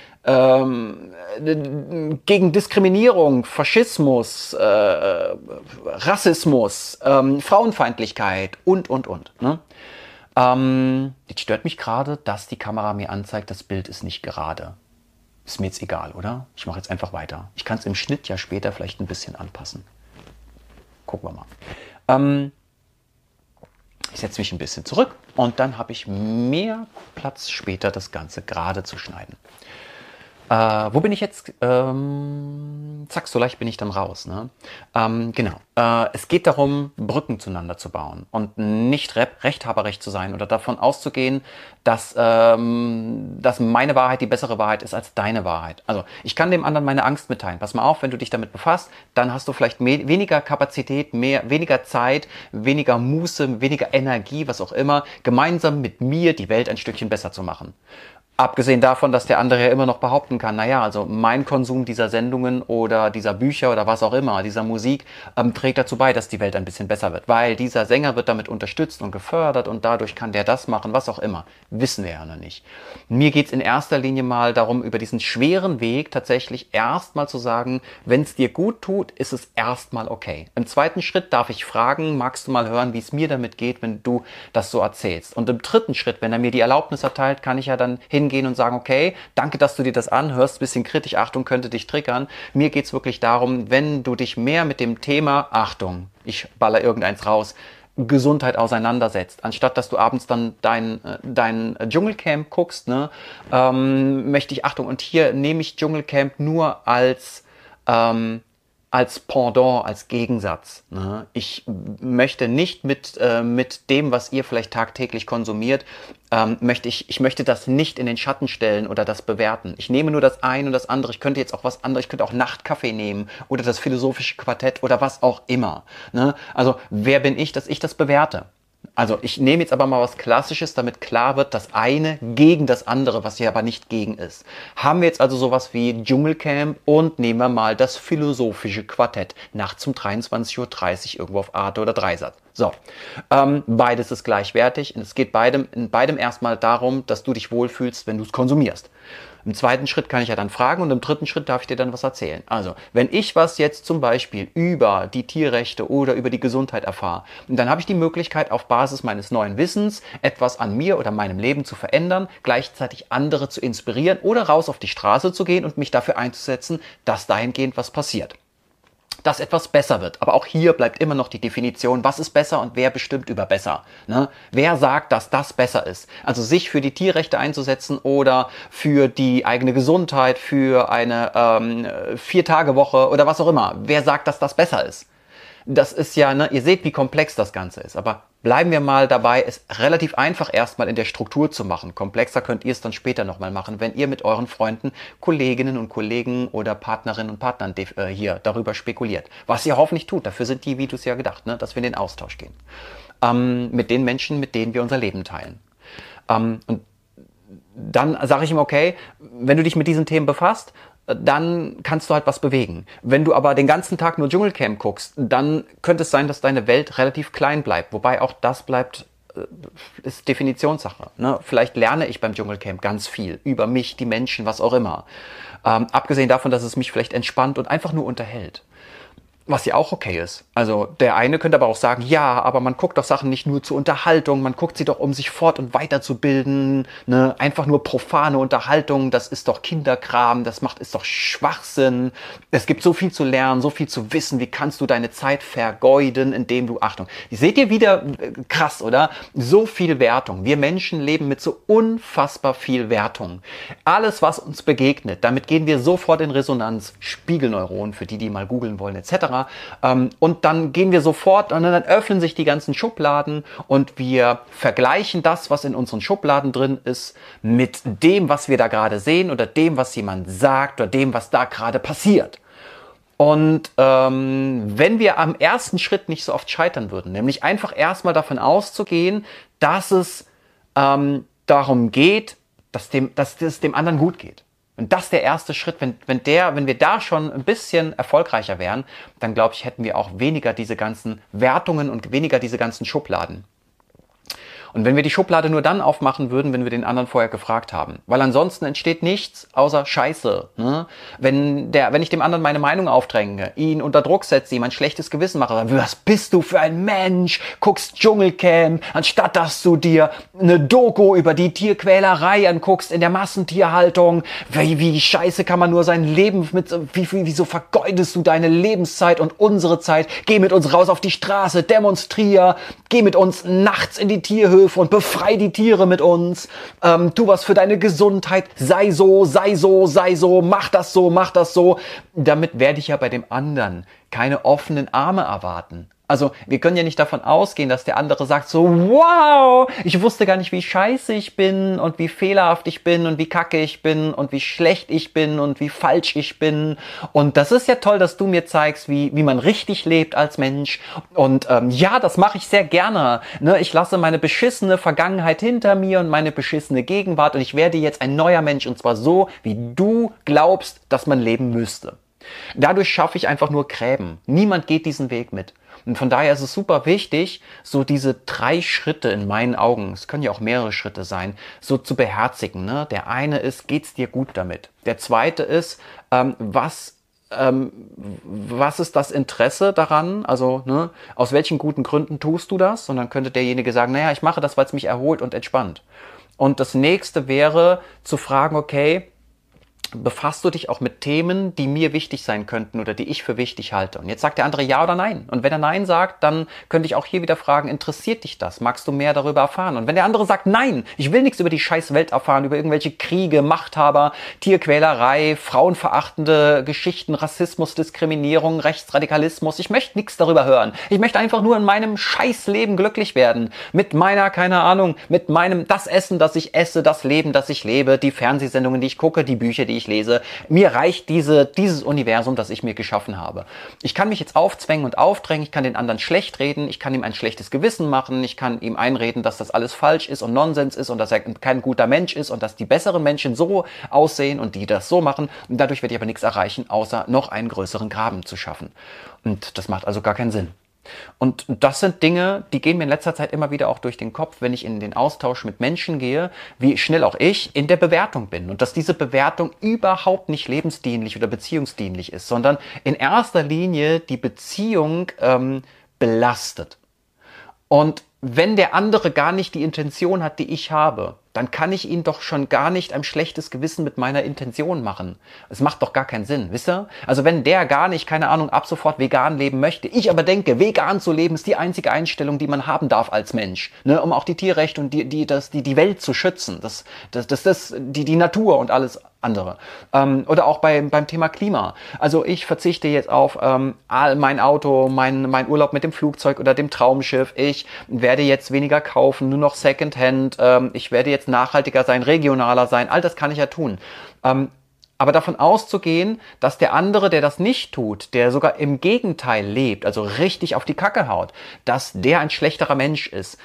gegen Diskriminierung, Faschismus, Rassismus, Frauenfeindlichkeit und. Ne? Jetzt stört mich gerade, dass die Kamera mir anzeigt, das Bild ist nicht gerade. Ist mir jetzt egal, oder? Ich mache jetzt einfach weiter. Ich kann es im Schnitt ja später vielleicht ein bisschen anpassen. Gucken wir mal. Ich setze mich ein bisschen zurück und dann habe ich mehr Platz später, das Ganze gerade zu schneiden. Wo bin ich jetzt? Zack, so leicht bin ich dann raus. Ne? Genau. Es geht darum, Brücken zueinander zu bauen und nicht rechthaberig zu sein oder davon auszugehen, dass meine Wahrheit die bessere Wahrheit ist als deine Wahrheit. Also ich kann dem anderen meine Angst mitteilen. Pass mal auf, wenn du dich damit befasst, dann hast du vielleicht weniger Kapazität, weniger Zeit, weniger Muße, weniger Energie, was auch immer, gemeinsam mit mir die Welt ein Stückchen besser zu machen. Abgesehen davon, dass der andere ja immer noch behaupten kann, naja, also mein Konsum dieser Sendungen oder dieser Bücher oder was auch immer, dieser Musik, trägt dazu bei, dass die Welt ein bisschen besser wird. Weil dieser Sänger wird damit unterstützt und gefördert und dadurch kann der das machen, was auch immer. Wissen wir ja noch nicht. Mir geht's in erster Linie mal darum, über diesen schweren Weg tatsächlich erstmal zu sagen, wenn es dir gut tut, ist es erstmal okay. Im zweiten Schritt darf ich fragen, magst du mal hören, wie es mir damit geht, wenn du das so erzählst. Und im dritten Schritt, wenn er mir die Erlaubnis erteilt, kann ich ja dann hingehen und sagen, okay, danke, dass du dir das anhörst, bisschen kritisch, Achtung, könnte dich triggern. Mir geht's wirklich darum, wenn du dich mehr mit dem Thema, Achtung, ich baller irgendeins raus, Gesundheit auseinandersetzt, anstatt dass du abends dann dein Dschungelcamp guckst, ne, möchte ich, Achtung, und hier nehme ich Dschungelcamp nur als Pendant, als Gegensatz. Ne? Ich möchte nicht mit dem, was ihr vielleicht tagtäglich konsumiert, ich möchte das nicht in den Schatten stellen oder das bewerten. Ich nehme nur das eine und das andere. Ich könnte jetzt auch was anderes, ich könnte auch Nachtkaffee nehmen oder das philosophische Quartett oder was auch immer. Ne? Also wer bin ich, dass ich das bewerte? Also ich nehme jetzt aber mal was Klassisches, damit klar wird, das eine gegen das andere, was hier aber nicht gegen ist. Haben wir jetzt also sowas wie Dschungelcamp und nehmen wir mal das philosophische Quartett nachts um 23:30 Uhr irgendwo auf Arte oder Dreisat. So, beides ist gleichwertig und es geht in beidem erstmal darum, dass du dich wohlfühlst, wenn du es konsumierst. Im zweiten Schritt kann ich ja dann fragen und im dritten Schritt darf ich dir dann was erzählen. Also, wenn ich was jetzt zum Beispiel über die Tierrechte oder über die Gesundheit erfahre, dann habe ich die Möglichkeit, auf Basis meines neuen Wissens etwas an mir oder meinem Leben zu verändern, gleichzeitig andere zu inspirieren oder raus auf die Straße zu gehen und mich dafür einzusetzen, dass dahingehend was passiert. Dass etwas besser wird. Aber auch hier bleibt immer noch die Definition, was ist besser und wer bestimmt über besser. Ne? Wer sagt, dass das besser ist? Also sich für die Tierrechte einzusetzen oder für die eigene Gesundheit, für eine 4-Tage-Woche oder was auch immer. Wer sagt, dass das besser ist? Das ist ja, ne, ihr seht, wie komplex das Ganze ist. Aber bleiben wir mal dabei, es relativ einfach erstmal in der Struktur zu machen. Komplexer könnt ihr es dann später nochmal machen, wenn ihr mit euren Freunden, Kolleginnen und Kollegen oder Partnerinnen und Partnern hier darüber spekuliert. Was ihr hoffentlich tut, dafür sind die Videos ja gedacht, ne, dass wir in den Austausch gehen. Mit den Menschen, mit denen wir unser Leben teilen. Und dann sage ich ihm, okay, wenn du dich mit diesen Themen befasst, dann kannst du halt was bewegen. Wenn du aber den ganzen Tag nur Dschungelcamp guckst, dann könnte es sein, dass deine Welt relativ klein bleibt. Wobei auch das ist Definitionssache. Ne? Vielleicht lerne ich beim Dschungelcamp ganz viel über mich, die Menschen, was auch immer. Abgesehen davon, dass es mich vielleicht entspannt und einfach nur unterhält. Was ja auch okay ist. Also der eine könnte aber auch sagen, ja, aber man guckt doch Sachen nicht nur zur Unterhaltung, man guckt sie doch, um sich fort- und weiterzubilden. Ne? Einfach nur profane Unterhaltung, das ist doch Kinderkram, ist doch Schwachsinn. Es gibt so viel zu lernen, so viel zu wissen. Wie kannst du deine Zeit vergeuden, indem du, Achtung, seht ihr wieder, krass, oder? So viel Wertung. Wir Menschen leben mit so unfassbar viel Wertung. Alles, was uns begegnet, damit gehen wir sofort in Resonanz. Spiegelneuronen, für die mal googeln wollen, etc. Und dann gehen wir sofort und dann öffnen sich die ganzen Schubladen und wir vergleichen das, was in unseren Schubladen drin ist, mit dem, was wir da gerade sehen oder dem, was jemand sagt oder dem, was da gerade passiert. Und wenn wir am ersten Schritt nicht so oft scheitern würden, nämlich einfach erstmal davon auszugehen, dass es darum geht, dass es dem anderen gut geht. Und das ist der erste Schritt. Wenn wir da schon ein bisschen erfolgreicher wären, dann glaube ich, hätten wir auch weniger diese ganzen Wertungen und weniger diese ganzen Schubladen. Und wenn wir die Schublade nur dann aufmachen würden, wenn wir den anderen vorher gefragt haben. Weil ansonsten entsteht nichts außer Scheiße. Ne? Wenn ich dem anderen meine Meinung aufdränge, ihn unter Druck setze, ihm ein schlechtes Gewissen mache, dann, was bist du für ein Mensch? Guckst Dschungelcamp, anstatt dass du dir eine Doku über die Tierquälerei anguckst in der Massentierhaltung. Wie scheiße kann man nur sein Leben wieso vergeudest du deine Lebenszeit und unsere Zeit? Geh mit uns raus auf die Straße, demonstrier, geh mit uns nachts in die Tierhöhle, Bauernhöfe und befrei die Tiere mit uns, tu was für deine Gesundheit, sei so, sei so, sei so, mach das so, mach das so. Damit werde ich ja bei dem anderen keine offenen Arme erwarten. Also wir können ja nicht davon ausgehen, dass der andere sagt so, wow, ich wusste gar nicht, wie scheiße ich bin und wie fehlerhaft ich bin und wie kacke ich bin und wie schlecht ich bin und wie falsch ich bin. Und das ist ja toll, dass du mir zeigst, wie man richtig lebt als Mensch. Und ja, das mache ich sehr gerne. Ne? Ich lasse meine beschissene Vergangenheit hinter mir und meine beschissene Gegenwart und ich werde jetzt ein neuer Mensch und zwar so, wie du glaubst, dass man leben müsste. Dadurch schaffe ich einfach nur Gräben. Niemand geht diesen Weg mit. Und von daher ist es super wichtig, so diese 3 Schritte in meinen Augen, es können ja auch mehrere Schritte sein, so zu beherzigen. Ne? Der eine ist, geht's dir gut damit? Der zweite ist, was ist das Interesse daran? Also, ne, aus welchen guten Gründen tust du das? Und dann könnte derjenige sagen, naja, ich mache das, weil es mich erholt und entspannt. Und das nächste wäre zu fragen, okay, befasst du dich auch mit Themen, die mir wichtig sein könnten oder die ich für wichtig halte? Und jetzt sagt der andere ja oder nein. Und wenn er nein sagt, dann könnte ich auch hier wieder fragen, interessiert dich das? Magst du mehr darüber erfahren? Und wenn der andere sagt nein, ich will nichts über die scheiß Welt erfahren, über irgendwelche Kriege, Machthaber, Tierquälerei, frauenverachtende Geschichten, Rassismus, Diskriminierung, Rechtsradikalismus, ich möchte nichts darüber hören. Ich möchte einfach nur in meinem scheiß Leben glücklich werden. Mit meiner, keine Ahnung, mit meinem, das Essen, das ich esse, das Leben, das ich lebe, die Fernsehsendungen, die ich gucke, die Bücher, die ich lese. Mir reicht dieses Universum, das ich mir geschaffen habe. Ich kann mich jetzt aufzwängen und aufdrängen, ich kann den anderen schlecht reden, ich kann ihm ein schlechtes Gewissen machen, ich kann ihm einreden, dass das alles falsch ist und Nonsens ist und dass er kein guter Mensch ist und dass die besseren Menschen so aussehen und die das so machen. Und dadurch werde ich aber nichts erreichen, außer noch einen größeren Graben zu schaffen. Und das macht also gar keinen Sinn. Und das sind Dinge, die gehen mir in letzter Zeit immer wieder auch durch den Kopf, wenn ich in den Austausch mit Menschen gehe, wie schnell auch ich in der Bewertung bin. Und dass diese Bewertung überhaupt nicht lebensdienlich oder beziehungsdienlich ist, sondern in erster Linie die Beziehung belastet. Und wenn der andere gar nicht die Intention hat, die ich habe, dann kann ich ihn doch schon gar nicht ein schlechtes Gewissen mit meiner Intention machen. Es macht doch gar keinen Sinn, wisst ihr? Also wenn der gar nicht, keine Ahnung, ab sofort vegan leben möchte, ich aber denke, vegan zu leben ist die einzige Einstellung, die man haben darf als Mensch, ne, um auch die Tierrechte und die Welt zu schützen, die Natur und alles andere. Oder auch beim Thema Klima. Also ich verzichte jetzt auf mein Auto, mein Urlaub mit dem Flugzeug oder dem Traumschiff. Ich werde jetzt weniger kaufen, nur noch Secondhand. Ich werde jetzt nachhaltiger sein, regionaler sein. All das kann ich ja tun. Aber davon auszugehen, dass der andere, der das nicht tut, der sogar im Gegenteil lebt, also richtig auf die Kacke haut, dass der ein schlechterer Mensch ist,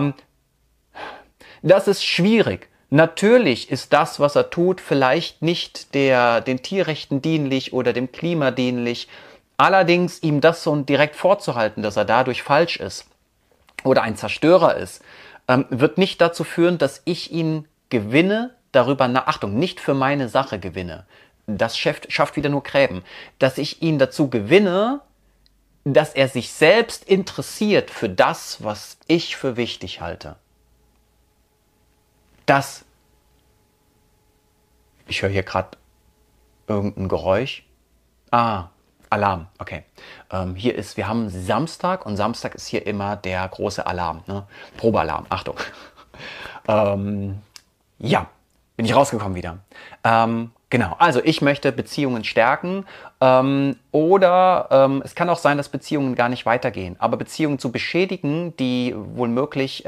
das ist schwierig. Natürlich ist das, was er tut, vielleicht nicht den Tierrechten dienlich oder dem Klima dienlich. Allerdings ihm das so direkt vorzuhalten, dass er dadurch falsch ist oder ein Zerstörer ist, wird nicht dazu führen, dass ich ihn gewinne, Achtung, nicht für meine Sache gewinne. Das schafft wieder nur Gräben. Dass ich ihn dazu gewinne, dass er sich selbst interessiert für das, was ich für wichtig halte. Ich höre hier gerade irgendein Geräusch. Alarm, okay. Wir haben Samstag und Samstag ist hier immer der große Alarm, ne? Probealarm, Achtung. Ja, bin ich rausgekommen wieder. Genau, also ich möchte Beziehungen stärken oder es kann auch sein, dass Beziehungen gar nicht weitergehen. Aber Beziehungen zu beschädigen, die wohl möglich...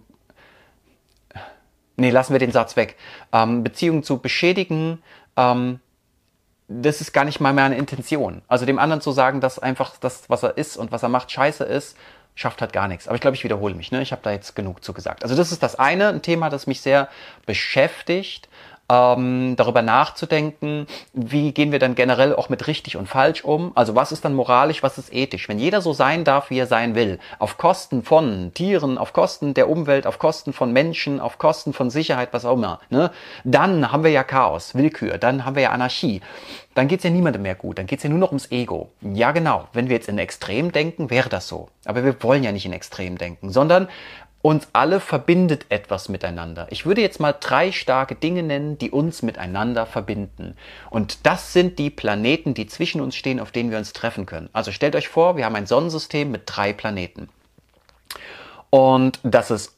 lassen wir den Satz weg. Beziehungen zu beschädigen, das ist gar nicht mal mehr eine Intention. Also dem anderen zu sagen, dass einfach das, was er ist und was er macht, scheiße ist, schafft halt gar nichts. Aber ich glaube, ich wiederhole mich. Ne? Ich habe da jetzt genug zu gesagt. Also das ist das eine, ein Thema, das mich sehr beschäftigt, darüber nachzudenken, wie gehen wir dann generell auch mit richtig und falsch um. Also was ist dann moralisch, was ist ethisch. Wenn jeder so sein darf, wie er sein will, auf Kosten von Tieren, auf Kosten der Umwelt, auf Kosten von Menschen, auf Kosten von Sicherheit, was auch immer, ne? Dann haben wir ja Chaos, Willkür, dann haben wir ja Anarchie. Dann geht's ja niemandem mehr gut, dann geht's ja nur noch ums Ego. Ja genau, wenn wir jetzt in Extrem denken, wäre das so. Aber wir wollen ja nicht in Extrem denken, sondern uns alle verbindet etwas miteinander. Ich würde jetzt mal 3 starke Dinge nennen, die uns miteinander verbinden. Und das sind die Planeten, die zwischen uns stehen, auf denen wir uns treffen können. Also stellt euch vor, wir haben ein Sonnensystem mit 3 Planeten. Und das ist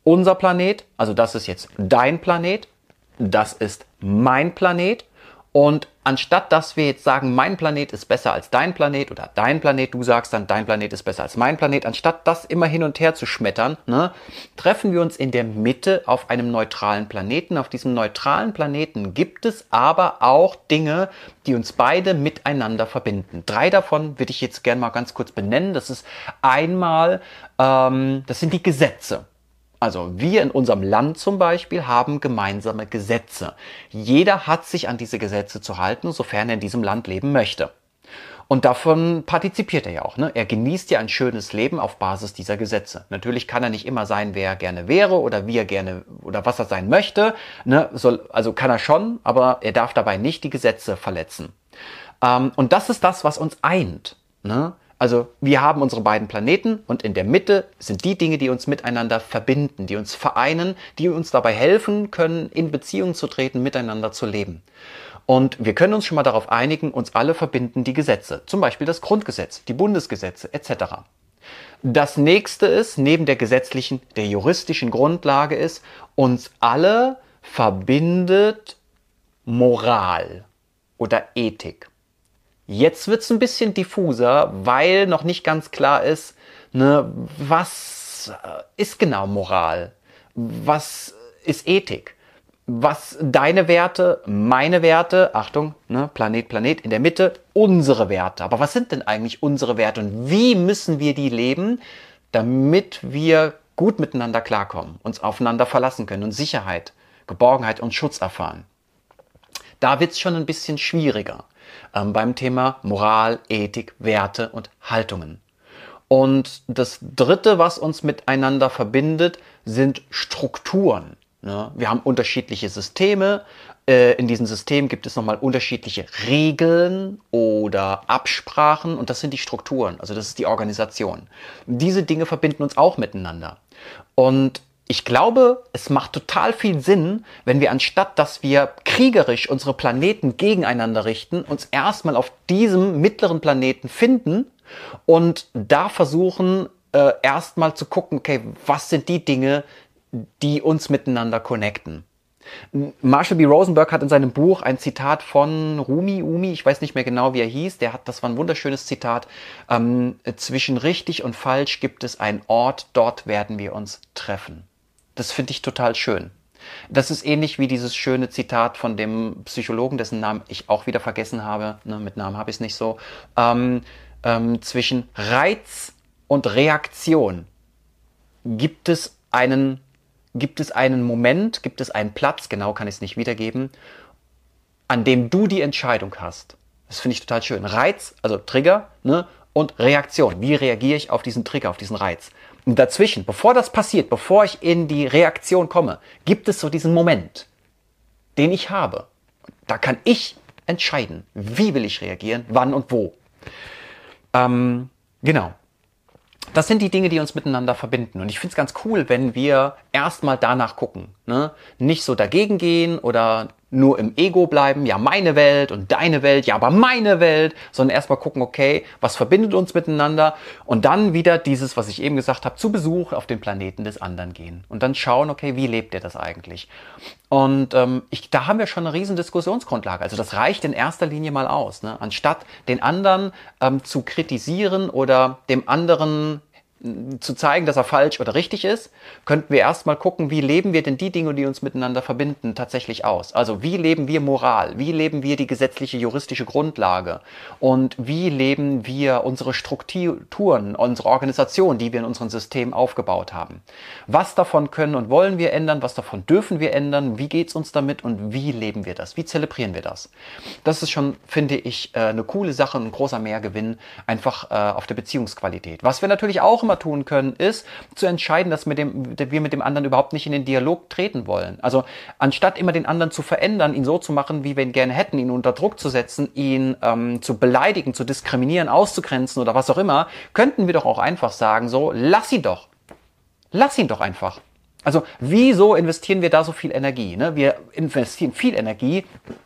unser Planet, also das ist jetzt dein Planet, das ist mein Planet. Und anstatt dass wir jetzt sagen, mein Planet ist besser als dein Planet oder dein Planet, du sagst dann, dein Planet ist besser als mein Planet, anstatt das immer hin und her zu schmettern, ne, treffen wir uns in der Mitte auf einem neutralen Planeten. Auf diesem neutralen Planeten gibt es aber auch Dinge, die uns beide miteinander verbinden. 3 davon würde ich jetzt gerne mal ganz kurz benennen. Das ist einmal, das sind die Gesetze. Also wir in unserem Land zum Beispiel haben gemeinsame Gesetze. Jeder hat sich an diese Gesetze zu halten, sofern er in diesem Land leben möchte. Und davon partizipiert er ja auch. Ne? Er genießt ja ein schönes Leben auf Basis dieser Gesetze. Natürlich kann er nicht immer sein, wer er gerne wäre oder wie er gerne oder was er sein möchte. Ne? Also kann er schon, aber er darf dabei nicht die Gesetze verletzen. Und das ist das, was uns eint. Ne? Also wir haben unsere beiden Planeten und in der Mitte sind die Dinge, die uns miteinander verbinden, die uns vereinen, die uns dabei helfen können, in Beziehung zu treten, miteinander zu leben. Und wir können uns schon mal darauf einigen, uns alle verbinden die Gesetze, zum Beispiel das Grundgesetz, die Bundesgesetze etc. Das nächste ist, neben der gesetzlichen, der juristischen Grundlage ist, uns alle verbindet Moral oder Ethik. Jetzt wird's ein bisschen diffuser, weil noch nicht ganz klar ist, ne, was ist genau Moral? Was ist Ethik? Was deine Werte, meine Werte, Achtung, ne, Planet, Planet, in der Mitte, unsere Werte. Aber was sind denn eigentlich unsere Werte und wie müssen wir die leben, damit wir gut miteinander klarkommen, uns aufeinander verlassen können und Sicherheit, Geborgenheit und Schutz erfahren? Da wird's schon ein bisschen schwieriger beim Thema Moral, Ethik, Werte und Haltungen. Und das Dritte, was uns miteinander verbindet, sind Strukturen. Ne? Wir haben unterschiedliche Systeme. In diesen Systemen gibt es nochmal unterschiedliche Regeln oder Absprachen und das sind die Strukturen, also das ist die Organisation. Diese Dinge verbinden uns auch miteinander. Und ich glaube, es macht total viel Sinn, wenn wir anstatt, dass wir kriegerisch unsere Planeten gegeneinander richten, uns erstmal auf diesem mittleren Planeten finden und da versuchen, erstmal zu gucken, okay, was sind die Dinge, die uns miteinander connecten. Marshall B. Rosenberg hat in seinem Buch ein Zitat von Umi, ich weiß nicht mehr genau, wie er hieß, das war ein wunderschönes Zitat, zwischen richtig und falsch gibt es einen Ort, dort werden wir uns treffen. Das finde ich total schön. Das ist ähnlich wie dieses schöne Zitat von dem Psychologen, dessen Namen ich auch wieder vergessen habe, ne, mit Namen habe ich es nicht so, zwischen Reiz und Reaktion gibt es einen Moment, gibt es einen Platz, genau kann ich es nicht wiedergeben, an dem du die Entscheidung hast. Das finde ich total schön. Reiz, also Trigger, ne, und Reaktion. Wie reagiere ich auf diesen Trigger, auf diesen Reiz? Und dazwischen, bevor das passiert, bevor ich in die Reaktion komme, gibt es so diesen Moment, den ich habe. Da kann ich entscheiden, wie will ich reagieren, wann und wo. Genau. Das sind die Dinge, die uns miteinander verbinden. Und ich finde es ganz cool, wenn wir erstmal danach gucken. Ne? Nicht so dagegen gehen oder nur im Ego bleiben, ja meine Welt und deine Welt, ja aber meine Welt, sondern erstmal gucken, okay, was verbindet uns miteinander und dann wieder dieses, was ich eben gesagt habe, zu Besuch auf den Planeten des anderen gehen und dann schauen, okay, wie lebt der das eigentlich? Und da haben wir schon eine riesen Diskussionsgrundlage, also das reicht in erster Linie mal aus, ne? Anstatt den anderen zu kritisieren oder dem anderen zu zeigen, dass er falsch oder richtig ist, könnten wir erstmal gucken, wie leben wir denn die Dinge, die uns miteinander verbinden, tatsächlich aus. Also wie leben wir Moral, wie leben wir die gesetzliche, juristische Grundlage und wie leben wir unsere Strukturen, unsere Organisation, die wir in unserem System aufgebaut haben. Was davon können und wollen wir ändern, was davon dürfen wir ändern, wie geht's uns damit und wie leben wir das, wie zelebrieren wir das. Das ist schon, finde ich, eine coole Sache und ein großer Mehrgewinn einfach auf der Beziehungsqualität. Was wir natürlich auch immer tun können, ist zu entscheiden, dass wir mit dem anderen überhaupt nicht in den Dialog treten wollen. Also anstatt immer den anderen zu verändern, ihn so zu machen, wie wir ihn gerne hätten, ihn unter Druck zu setzen, ihn zu beleidigen, zu diskriminieren, auszugrenzen oder was auch immer, könnten wir doch auch einfach sagen, so, lass ihn doch einfach. Also wieso investieren wir da so viel Energie? Ne? Wir investieren viel Energie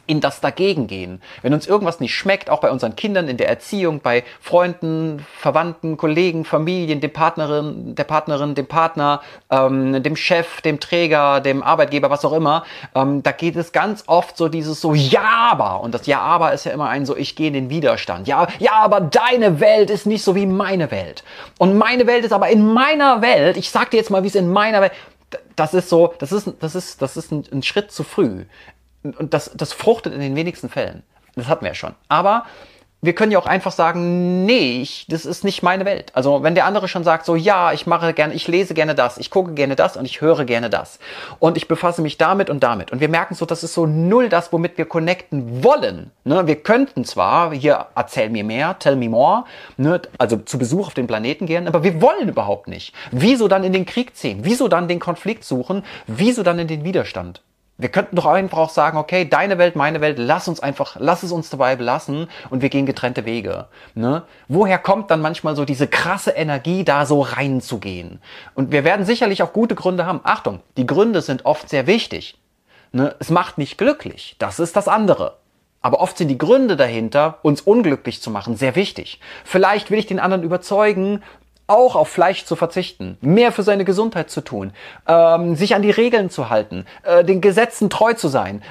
in das Dagegengehen. Wenn uns irgendwas nicht schmeckt, auch bei unseren Kindern, in der Erziehung, bei Freunden, Verwandten, Kollegen, Familien, der Partnerin, dem Partner, dem Chef, dem Träger, dem Arbeitgeber, was auch immer, da geht es ganz oft so dieses so Ja, aber. Und das Ja, aber ist ja immer ein so, ich gehe in den Widerstand. Ja, aber deine Welt ist nicht so wie meine Welt. Und meine Welt ist aber in meiner Welt, ich sag dir jetzt mal, wie es in meiner Welt, das ist so, das ist ein Schritt zu früh. Und das fruchtet in den wenigsten Fällen. Das hatten wir ja schon. Aber wir können ja auch einfach sagen, nee, das ist nicht meine Welt. Also wenn der andere schon sagt, so ja, ich lese gerne das, ich gucke gerne das und ich höre gerne das. Und ich befasse mich damit und damit. Und wir merken so, das ist so null das, womit wir connecten wollen. Ne? Wir könnten zwar, hier erzähl mir mehr, tell me more, ne? Also zu Besuch auf den Planeten gehen, aber wir wollen überhaupt nicht. Wieso dann in den Krieg ziehen? Wieso dann den Konflikt suchen? Wieso dann in den Widerstand? Wir könnten doch einfach auch sagen, okay, deine Welt, meine Welt, lass es uns dabei belassen und wir gehen getrennte Wege. Ne? Woher kommt dann manchmal so diese krasse Energie, da so reinzugehen? Und wir werden sicherlich auch gute Gründe haben. Achtung, die Gründe sind oft sehr wichtig. Ne? Es macht nicht glücklich, das ist das andere. Aber oft sind die Gründe dahinter, uns unglücklich zu machen, sehr wichtig. Vielleicht will ich den anderen überzeugen, auch auf Fleisch zu verzichten, mehr für seine Gesundheit zu tun, sich an die Regeln zu halten, den Gesetzen treu zu sein,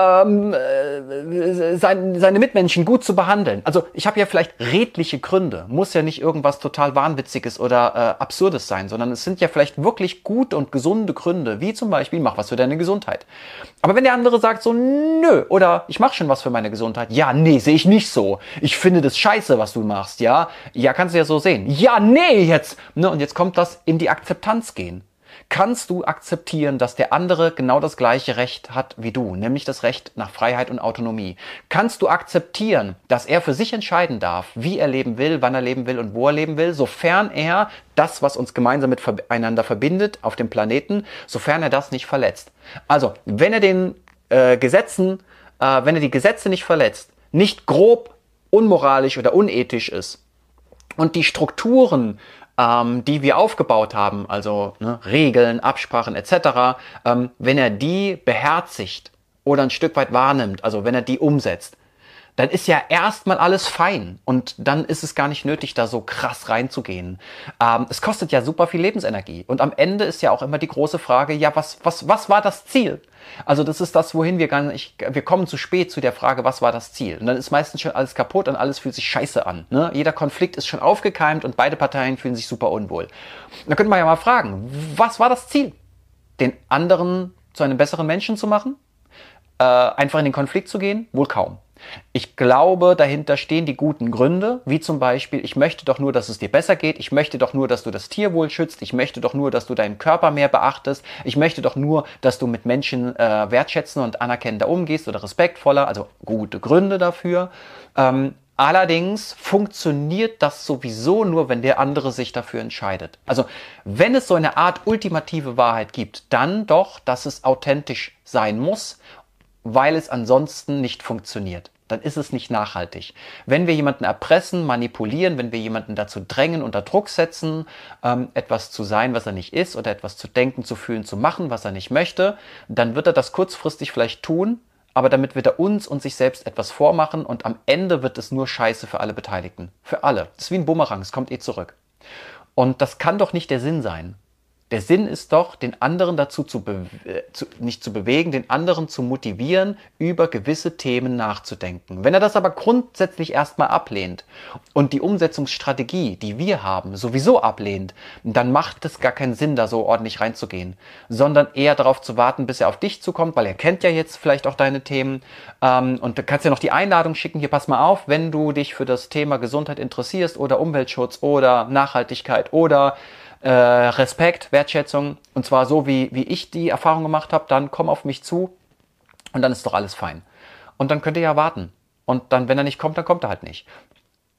seine Mitmenschen gut zu behandeln. Also ich habe ja vielleicht redliche Gründe, muss ja nicht irgendwas total Wahnwitziges oder Absurdes sein, sondern es sind ja vielleicht wirklich gute und gesunde Gründe, wie zum Beispiel, mach was für deine Gesundheit. Aber wenn der andere sagt so, nö, oder ich mache schon was für meine Gesundheit, ja, nee, sehe ich nicht so. Ich finde das scheiße, was du machst, ja. Ja, kannst du ja so sehen. Ja, nee, jetzt. Ne, und jetzt kommt das in die Akzeptanz gehen. Kannst du akzeptieren, dass der andere genau das gleiche Recht hat wie du, nämlich das Recht nach Freiheit und Autonomie? Kannst du akzeptieren, dass er für sich entscheiden darf, wie er leben will, wann er leben will und wo er leben will, sofern er das, was uns gemeinsam miteinander verbindet auf dem Planeten, sofern er das nicht verletzt? Also, wenn er wenn er die Gesetze nicht verletzt, nicht grob, unmoralisch oder unethisch ist und die Strukturen, die wir aufgebaut haben, also Regeln, Absprachen etc., wenn er die beherzigt oder ein Stück weit wahrnimmt, also wenn er die umsetzt, dann ist ja erstmal alles fein und dann ist es gar nicht nötig, da so krass reinzugehen. Es kostet ja super viel Lebensenergie und am Ende ist ja auch immer die große Frage, ja, was war das Ziel? Also das ist das, wohin wir kommen zu spät zu der Frage, was war das Ziel? Und dann ist meistens schon alles kaputt und alles fühlt sich scheiße an. Ne? Jeder Konflikt ist schon aufgekeimt und beide Parteien fühlen sich super unwohl. Da könnte man ja mal fragen, was war das Ziel? Den anderen zu einem besseren Menschen zu machen? Einfach in den Konflikt zu gehen? Wohl kaum. Ich glaube, dahinter stehen die guten Gründe, wie zum Beispiel, ich möchte doch nur, dass es dir besser geht, ich möchte doch nur, dass du das Tierwohl schützt, ich möchte doch nur, dass du deinen Körper mehr beachtest, ich möchte doch nur, dass du mit Menschen wertschätzender und anerkennender umgehst oder respektvoller, also gute Gründe dafür. Allerdings funktioniert das sowieso nur, wenn der andere sich dafür entscheidet. Also wenn es so eine Art ultimative Wahrheit gibt, dann doch, dass es authentisch sein muss, weil es ansonsten nicht funktioniert. Dann ist es nicht nachhaltig. Wenn wir jemanden erpressen, manipulieren, wenn wir jemanden dazu drängen, unter Druck setzen, etwas zu sein, was er nicht ist, oder etwas zu denken, zu fühlen, zu machen, was er nicht möchte, dann wird er das kurzfristig vielleicht tun, aber damit wird er uns und sich selbst etwas vormachen und am Ende wird es nur Scheiße für alle Beteiligten. Für alle. Das ist wie ein Bumerang, es kommt zurück. Und das kann doch nicht der Sinn sein. Der Sinn ist doch, den anderen dazu nicht zu bewegen, den anderen zu motivieren, über gewisse Themen nachzudenken. Wenn er das aber grundsätzlich erstmal ablehnt und die Umsetzungsstrategie, die wir haben, sowieso ablehnt, dann macht es gar keinen Sinn, da so ordentlich reinzugehen, sondern eher darauf zu warten, bis er auf dich zukommt, weil er kennt ja jetzt vielleicht auch deine Themen und du kannst ja noch die Einladung schicken, hier pass mal auf, wenn du dich für das Thema Gesundheit interessierst oder Umweltschutz oder Nachhaltigkeit oder Respekt, Wertschätzung und zwar so, wie ich die Erfahrung gemacht habe, dann komm auf mich zu und dann ist doch alles fein. Und dann könnt ihr ja warten. Und dann, wenn er nicht kommt, dann kommt er halt nicht.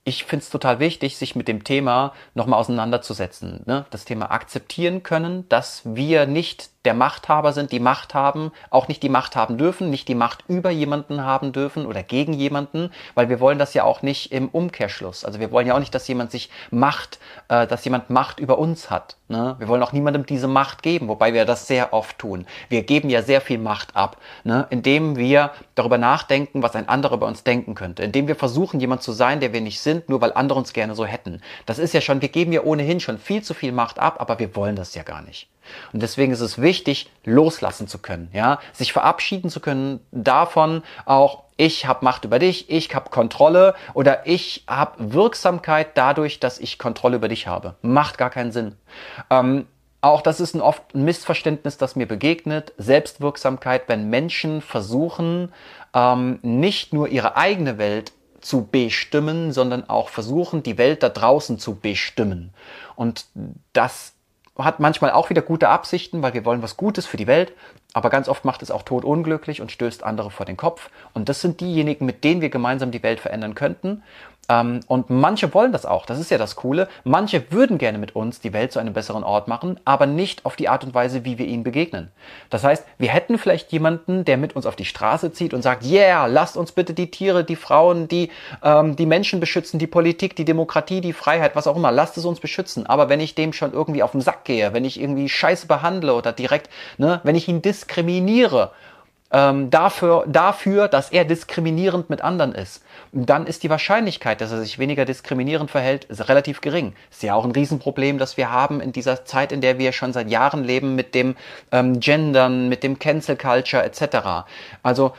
ich finde es total wichtig, sich mit dem Thema nochmal auseinanderzusetzen. Ne? Das Thema akzeptieren können, dass wir nicht der Machthaber sind, die Macht haben, auch nicht die Macht haben dürfen, nicht die Macht über jemanden haben dürfen oder gegen jemanden, weil wir wollen das ja auch nicht im Umkehrschluss. Also wir wollen ja auch nicht, dass jemand dass jemand Macht über uns hat. Ne? Wir wollen auch niemandem diese Macht geben, wobei wir das sehr oft tun. Wir geben ja sehr viel Macht ab, ne? Indem wir darüber nachdenken, was ein anderer bei uns denken könnte, indem wir versuchen, jemand zu sein, der wir nicht sind, nur weil andere uns gerne so hätten. Das ist ja schon, wir geben ja ohnehin schon viel zu viel Macht ab, aber wir wollen das ja gar nicht. Und deswegen ist es wichtig, loslassen zu können, ja, sich verabschieden zu können davon, auch ich habe Macht über dich, ich habe Kontrolle oder ich habe Wirksamkeit dadurch, dass ich Kontrolle über dich habe. Macht gar keinen Sinn. Auch das ist oft ein Missverständnis, das mir begegnet. Selbstwirksamkeit, wenn Menschen versuchen, nicht nur ihre eigene Welt zu bestimmen, sondern auch versuchen, die Welt da draußen zu bestimmen. Und das hat manchmal auch wieder gute Absichten, weil wir wollen was Gutes für die Welt, aber ganz oft macht es auch todunglücklich und stößt andere vor den Kopf. Und das sind diejenigen, mit denen wir gemeinsam die Welt verändern könnten. Und manche wollen das auch, das ist ja das Coole. Manche würden gerne mit uns die Welt zu einem besseren Ort machen, aber nicht auf die Art und Weise, wie wir ihnen begegnen. Das heißt, wir hätten vielleicht jemanden, der mit uns auf die Straße zieht und sagt, yeah, lasst uns bitte die Tiere, die Frauen, die Menschen beschützen, die Politik, die Demokratie, die Freiheit, was auch immer, lasst es uns beschützen. Aber wenn ich dem schon irgendwie auf den Sack gehe, wenn ich irgendwie Scheiße behandle oder direkt, ne, wenn ich ihn diskriminiere, dafür, dass er diskriminierend mit anderen ist, dann ist die Wahrscheinlichkeit, dass er sich weniger diskriminierend verhält, relativ gering. Ist ja auch ein Riesenproblem, das wir haben in dieser Zeit, in der wir schon seit Jahren leben mit dem Gendern, mit dem Cancel Culture etc. Also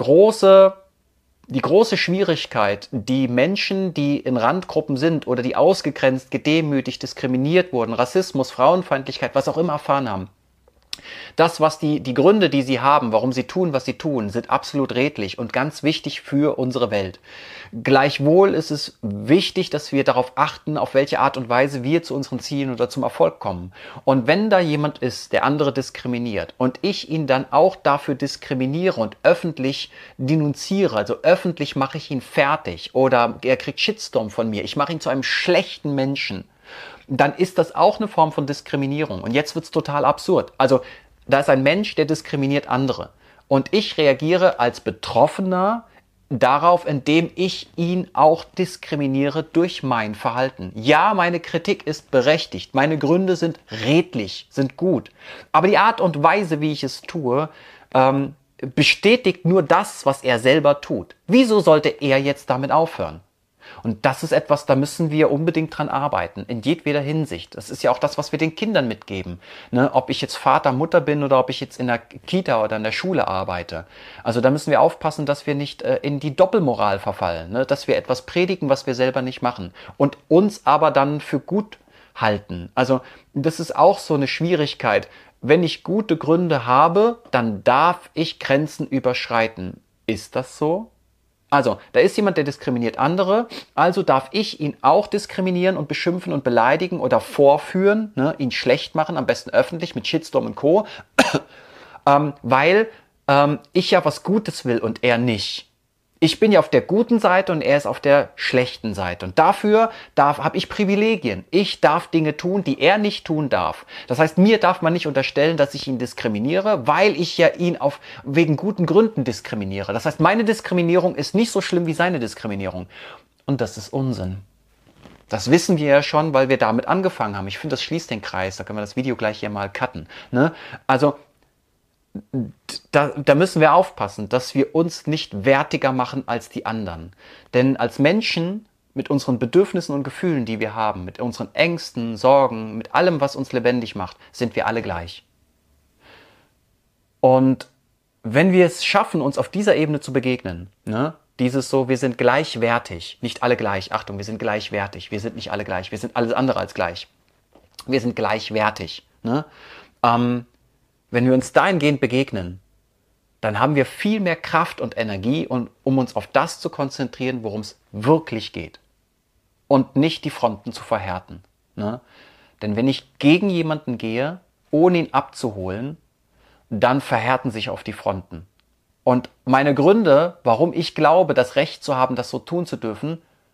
die große Schwierigkeit, die Menschen, die in Randgruppen sind oder die ausgegrenzt, gedemütigt, diskriminiert wurden, Rassismus, Frauenfeindlichkeit, was auch immer erfahren haben, das, was die Gründe, die sie haben, warum sie tun, was sie tun, sind absolut redlich und ganz wichtig für unsere Welt. Gleichwohl ist es wichtig, dass wir darauf achten, auf welche Art und Weise wir zu unseren Zielen oder zum Erfolg kommen. Und wenn da jemand ist, der andere diskriminiert und ich ihn dann auch dafür diskriminiere und öffentlich denunziere, also öffentlich mache ich ihn fertig oder er kriegt Shitstorm von mir, ich mache ihn zu einem schlechten Menschen, dann ist das auch eine Form von Diskriminierung. Und jetzt wird's total absurd. Also da ist ein Mensch, der diskriminiert andere. Und ich reagiere als Betroffener darauf, indem ich ihn auch diskriminiere durch mein Verhalten. Ja, meine Kritik ist berechtigt. Meine Gründe sind redlich, sind gut. Aber die Art und Weise, wie ich es tue, bestätigt nur das, was er selber tut. Wieso sollte er jetzt damit aufhören? Und das ist etwas, da müssen wir unbedingt dran arbeiten, in jedweder Hinsicht. Das ist ja auch das, was wir den Kindern mitgeben. Ne? Ob ich jetzt Vater, Mutter bin oder ob ich jetzt in der Kita oder in der Schule arbeite. Also da müssen wir aufpassen, dass wir nicht in die Doppelmoral verfallen. Ne? Dass wir etwas predigen, was wir selber nicht machen. Und uns aber dann für gut halten. Also das ist auch so eine Schwierigkeit. Wenn ich gute Gründe habe, dann darf ich Grenzen überschreiten. Ist das so? Also, da ist jemand, der diskriminiert andere, also darf ich ihn auch diskriminieren und beschimpfen und beleidigen oder vorführen, ne, ihn schlecht machen, am besten öffentlich mit Shitstorm und Co., weil ich ja was Gutes will und er nicht. Ich bin ja auf der guten Seite und er ist auf der schlechten Seite. Und dafür habe ich Privilegien. Ich darf Dinge tun, die er nicht tun darf. Das heißt, mir darf man nicht unterstellen, dass ich ihn diskriminiere, weil ich ja ihn wegen guten Gründen diskriminiere. Das heißt, meine Diskriminierung ist nicht so schlimm wie seine Diskriminierung. Und das ist Unsinn. Das wissen wir ja schon, weil wir damit angefangen haben. Ich finde, das schließt den Kreis. Da können wir das Video gleich hier mal cutten. Ne? Also, da müssen wir aufpassen, dass wir uns nicht wertiger machen als die anderen. Denn als Menschen mit unseren Bedürfnissen und Gefühlen, die wir haben, mit unseren Ängsten, Sorgen, mit allem, was uns lebendig macht, sind wir alle gleich. Und wenn wir es schaffen, uns auf dieser Ebene zu begegnen, ne, dieses so, wir sind gleichwertig, nicht alle gleich, Achtung, wir sind gleichwertig, wir sind nicht alle gleich, wir sind alles andere als gleich. Wir sind gleichwertig. Ne? Wenn wir uns dahingehend begegnen, dann haben wir viel mehr Kraft und Energie, um uns auf das zu konzentrieren, worum es wirklich geht. Und nicht die Fronten zu verhärten. Ne? Denn wenn ich gegen jemanden gehe, ohne ihn abzuholen, dann verhärten sich auf die Fronten. Und meine Gründe, warum ich glaube, das Recht zu haben, das so tun zu dürfen,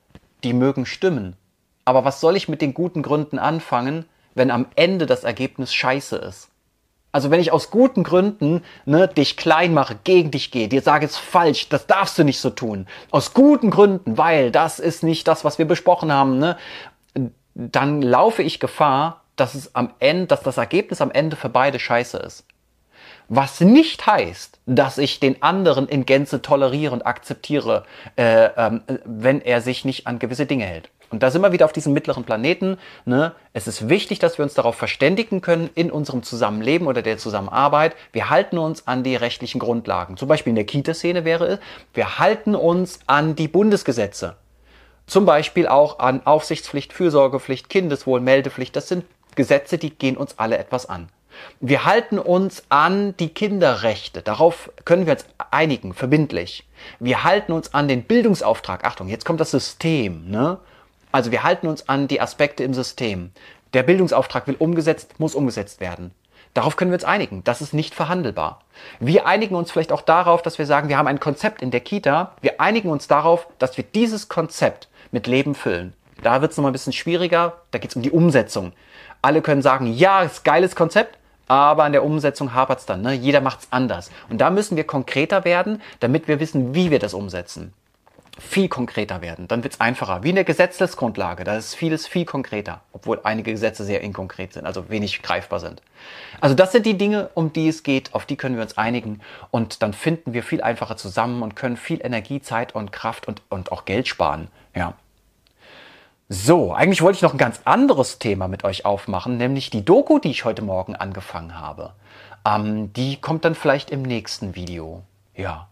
die mögen stimmen. Aber was soll ich mit den guten Gründen anfangen, wenn am Ende das Ergebnis scheiße ist? Also wenn ich aus guten Gründen dich klein mache, gegen dich gehe, dir sage, es ist falsch, das darfst du nicht so tun. Aus guten Gründen, weil das ist nicht das, was wir besprochen haben, dann laufe ich Gefahr, dass das Ergebnis am Ende für beide scheiße ist. Was nicht heißt, dass ich den anderen in Gänze toleriere und akzeptiere, wenn er sich nicht an gewisse Dinge hält. Und da sind wir wieder auf diesem mittleren Planeten. Es ist wichtig, dass wir uns darauf verständigen können in unserem Zusammenleben oder der Zusammenarbeit. Wir halten uns an die rechtlichen Grundlagen. Zum Beispiel in der Kita-Szene wäre es, wir halten uns an die Bundesgesetze. Zum Beispiel auch an Aufsichtspflicht, Fürsorgepflicht, Kindeswohl, Meldepflicht. Das sind Gesetze, die gehen uns alle etwas an. Wir halten uns an die Kinderrechte. Darauf können wir uns einigen, verbindlich. Wir halten uns an den Bildungsauftrag. Achtung, jetzt kommt das System, Also wir halten uns an die Aspekte im System. Der Bildungsauftrag muss umgesetzt werden. Darauf können wir uns einigen. Das ist nicht verhandelbar. Wir einigen uns vielleicht auch darauf, dass wir sagen, wir haben ein Konzept in der Kita. Wir einigen uns darauf, dass wir dieses Konzept mit Leben füllen. Da wird es nochmal ein bisschen schwieriger. Da geht es um die Umsetzung. Alle können sagen, ja, ist ein geiles Konzept, aber an der Umsetzung hapert es dann. Jeder macht es anders. Und da müssen wir konkreter werden, damit wir wissen, wie wir das umsetzen. Viel konkreter werden, dann wird es einfacher. Wie in der Gesetzesgrundlage, da ist vieles viel konkreter, obwohl einige Gesetze sehr inkonkret sind, also wenig greifbar sind. Also das sind die Dinge, um die es geht, auf die können wir uns einigen und dann finden wir viel einfacher zusammen und können viel Energie, Zeit und Kraft und auch Geld sparen. Ja. So, eigentlich wollte ich noch ein ganz anderes Thema mit euch aufmachen, nämlich die Doku, die ich heute Morgen angefangen habe. Die kommt dann vielleicht im nächsten Video. Ja,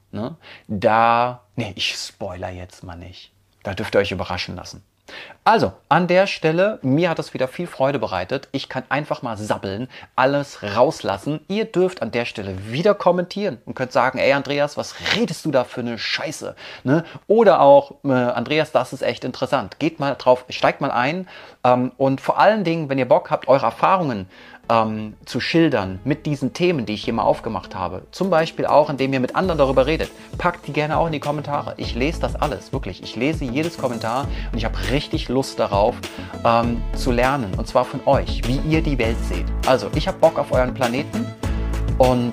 ich spoiler jetzt mal nicht. Da dürft ihr euch überraschen lassen. Also, an der Stelle, mir hat das wieder viel Freude bereitet. Ich kann einfach mal sabbeln, alles rauslassen. Ihr dürft an der Stelle wieder kommentieren und könnt sagen, ey Andreas, was redest du da für eine Scheiße? Oder auch, Andreas, das ist echt interessant. Geht mal drauf, steigt mal ein und vor allen Dingen, wenn ihr Bock habt, eure Erfahrungen zu schildern mit diesen Themen, die ich hier mal aufgemacht habe. Zum Beispiel auch, indem ihr mit anderen darüber redet. Packt die gerne auch in die Kommentare. Ich lese das alles, wirklich. Ich lese jedes Kommentar und ich habe richtig Lust darauf, zu lernen. Und zwar von euch, wie ihr die Welt seht. Also, ich habe Bock auf euren Planeten und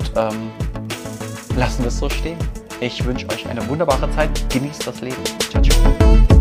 lassen wir es so stehen. Ich wünsche euch eine wunderbare Zeit. Genießt das Leben. Ciao, ciao.